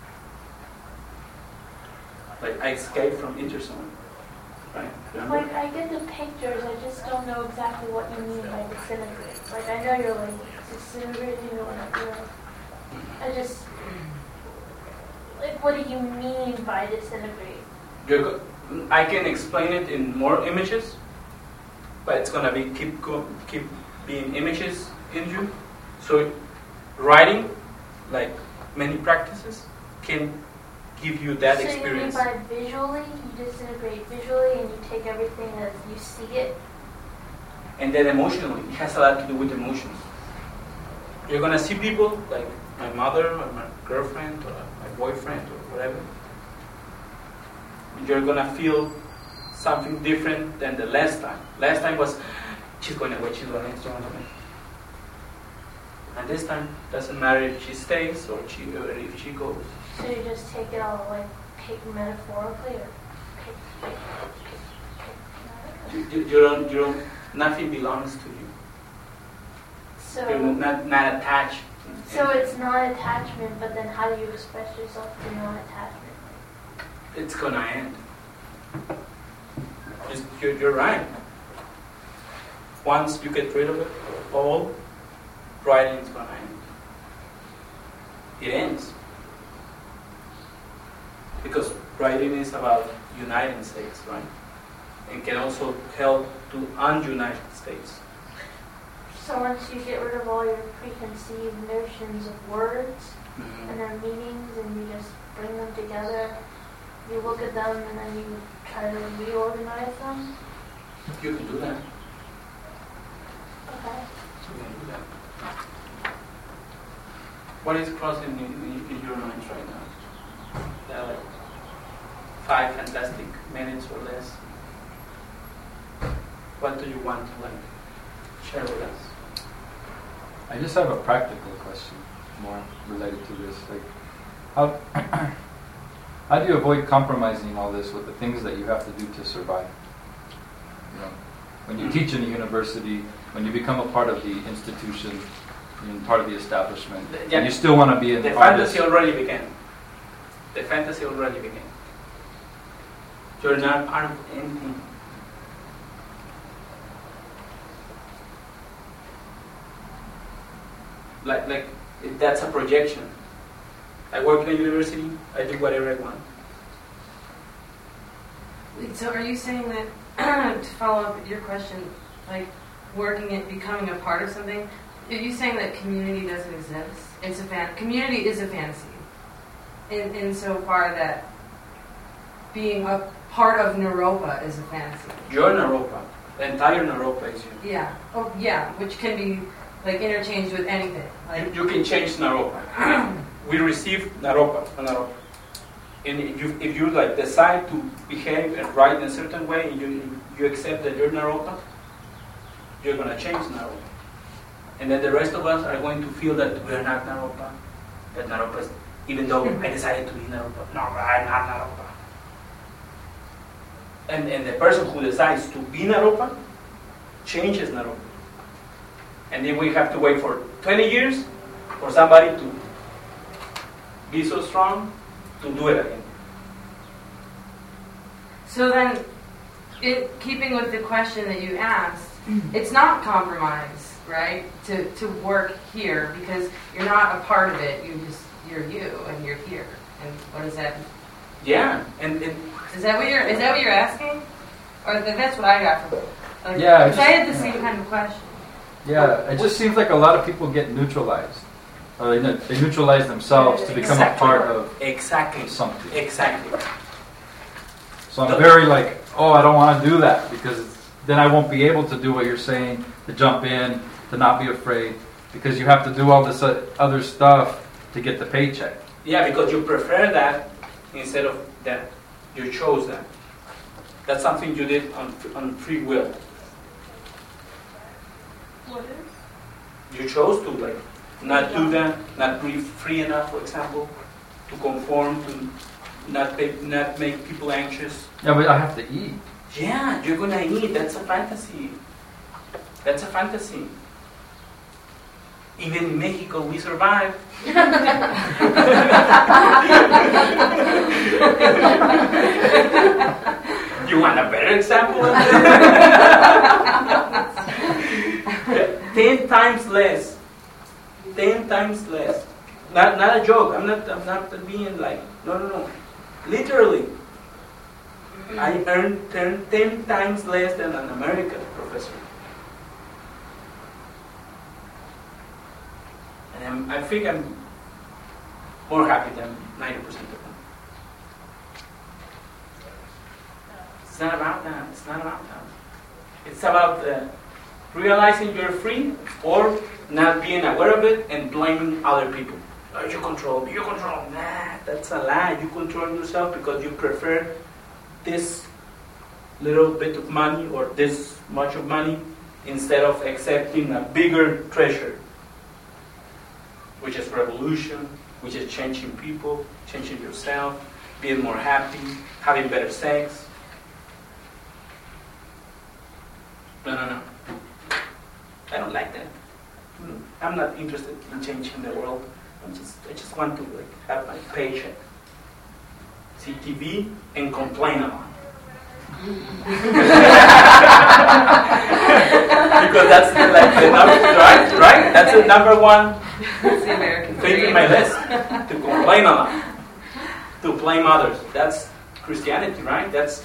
Like I escape from interzone. Right? Remember? Like, I get the pictures, I just don't know exactly what you mean by disintegrate. Like, I know you're like, disintegrating or whatever. I just, like, what do you mean by disintegrate? I can explain it in more images, but it's gonna be keep being images in you. So writing, like many practices, can give you that experience. So you mean by visually, you disintegrate visually and you take everything as you see it? And then emotionally, it has a lot to do with emotions. You're gonna see people like my mother or my girlfriend or my boyfriend or whatever. You're gonna feel something different than the last time. Last time was, she's going away, she's going away. And this time, doesn't matter if she stays or if she goes. So you just take it all, like, take metaphorically or You don't, nothing belongs to you. So You're not attached. So it's not attachment, but then how do you express yourself through non-attachment? It's gonna end. You're right. Once you get rid of it all, writing is gonna end. It ends. Because writing is about uniting states, right? And can also help to ununited states. So once you get rid of all your preconceived notions of words and their meanings and you just bring them together, you look at them and then you try to reorganize them? You can do that. Okay. You can do that. What is crossing in your minds right now? There are like 5 fantastic minutes or less. What do you want to share with us? I just have a practical question, more related to this. Like, how do you avoid compromising all this with the things that you have to do to survive? You know, when you teach in a university, when you become a part of the institution, part of the establishment, and you still want to be an The artist. fantasy already began. The fantasy already began. You're not part of anything. Like that's a projection. I work in a university, I do whatever I want. So are you saying that, to follow up with your question, like working at becoming a part of something, are you saying that community doesn't exist? It's community is a fantasy. In so far that being a part of Naropa is a fantasy. You're Naropa. The entire Naropa is you. Yeah. Oh, yeah. Which can be like interchanged with anything. Like You can change Naropa. We receive Naropa. And if you like decide to behave and write in a certain way, and you accept that you're Naropa, you're gonna change Naropa. And then the rest of us are going to feel that we're not Naropa. That Naropa is, even though I decided to be Naropa. No, I'm not Naropa. And the person who decides to be Naropa changes Naropa. And then we have to wait for 20 years for somebody to be so strong to do it again. So then, keeping with the question that you asked, it's not compromise, right? To work here because you're not a part of it. You're you and you're here. And what is that? Yeah, and Is that what you're asking? Or that's what I got from it. Like, Yeah, because I had the same kind of question. Yeah, it just seems like a lot of people get neutralized. Or they neutralize themselves to become a part of something. Exactly. So I'm very like, oh, I don't want to do that because then I won't be able to do what you're saying, to jump in, to not be afraid, because you have to do all this other stuff to get the paycheck. Yeah, because you prefer that instead of that. You chose that. That's something you did on free will. What is? You chose to like not do that, not be free enough, for example, to conform, to not make people anxious. Yeah, but I have to eat. Yeah, you're gonna eat. That's a fantasy. That's a fantasy. Even in Mexico, we survive. You want a better example of that? 10 times less. 10 times less. Not a joke. I'm not being like no. Literally. I earn 10 times less than an American professor. And I think I'm more happy than 90% of them. It's not about that. It's not about that. It's about realizing you're free or not being aware of it and blaming other people. Oh, you control me. You control me. Nah, that's a lie. You control yourself because you prefer this little bit of money or this much of money instead of accepting a bigger treasure, which is revolution, which is changing people, changing yourself, being more happy, having better sex. No. I don't like that. I'm not interested in changing the world. I just want to have my paycheck, see TV, and complain a lot. Because that's the number, right? That's the number one thing in my list. To complain a lot, to blame others. That's Christianity, right? That's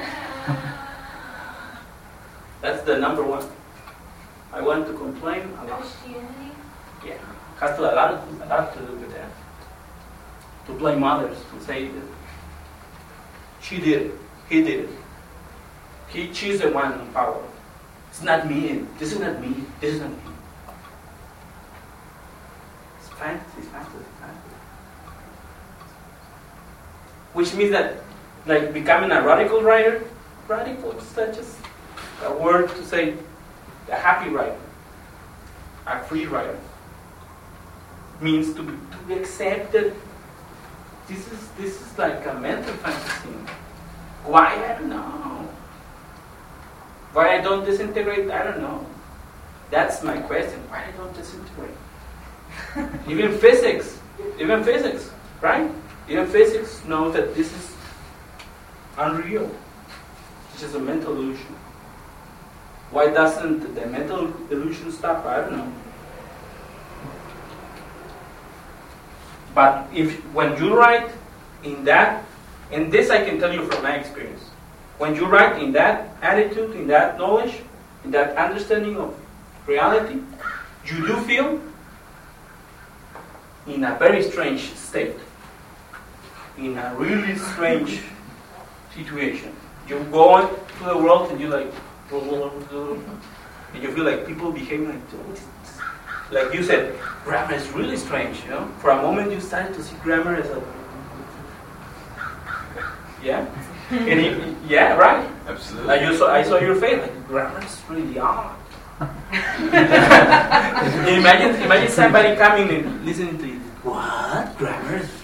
the number one. I want to complain a lot. Christianity? Yeah, has a lot to do with that. To blame others, to say that she did it, he did it. She's the one in power. It's not me. This is not me. This is not me. It's fantasy. Which means that, like, becoming a radical writer, radical is just a word to say a happy writer, a free writer, means to accept that this is like a mental fantasy. Why? I don't know. Why I don't disintegrate? I don't know. That's my question. Why I don't disintegrate? Even physics, right? Even physics knows that this is unreal. It's just a mental illusion. Why doesn't the mental illusion stop? I don't know. But when you write in that, and this I can tell you from my experience, when you write in that attitude, in that knowledge, in that understanding of reality, you do feel in a very strange state, in a really strange situation. You go out to the world and you like, and you feel like people behave like you said, grammar is really strange, you know? For a moment you started to see grammar as a, yeah? And yeah, right? Absolutely. Like I saw your face, like grammar is really odd. imagine somebody coming and listening to you. What? Grammar is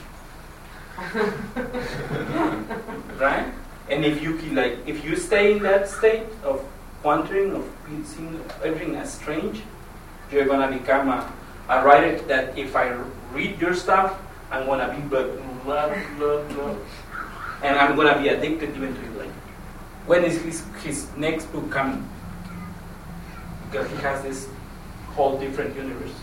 right? And if you stay in that state of wondering, of seeing everything as strange, you're gonna become a writer that if I read your stuff, I'm gonna be blah, blah, blah, blah, and I'm gonna be addicted even to it. Like, when is his next book coming? Because he has this whole different universe.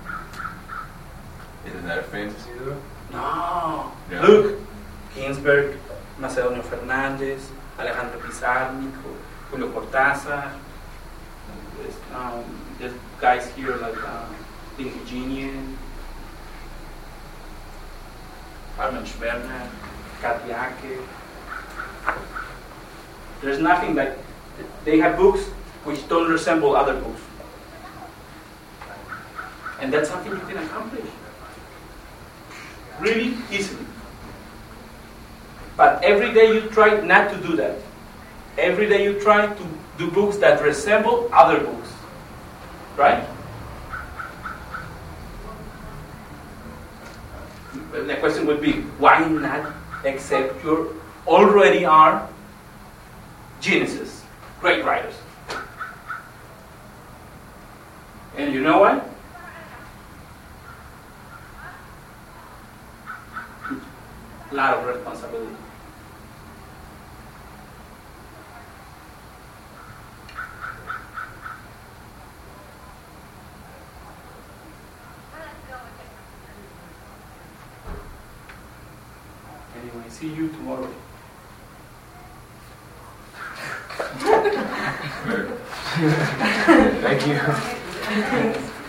Isn't that a fantasy though? No. Yeah. Look, Ginsberg, Macedonio Fernández, Alejandro Pizarnik, Julio Cortázar. There's guys here like Ingenieur, Arnold Schwerner, Katiake. There's nothing like they have books which don't resemble other books, and that's something you can accomplish really easily. But every day you try not to do that. Every day you try to do books that resemble other books. Right? The question would be, why not accept you already are geniuses, great writers? And you know what? A lot of responsibility. Anyway, see you tomorrow. Thank you.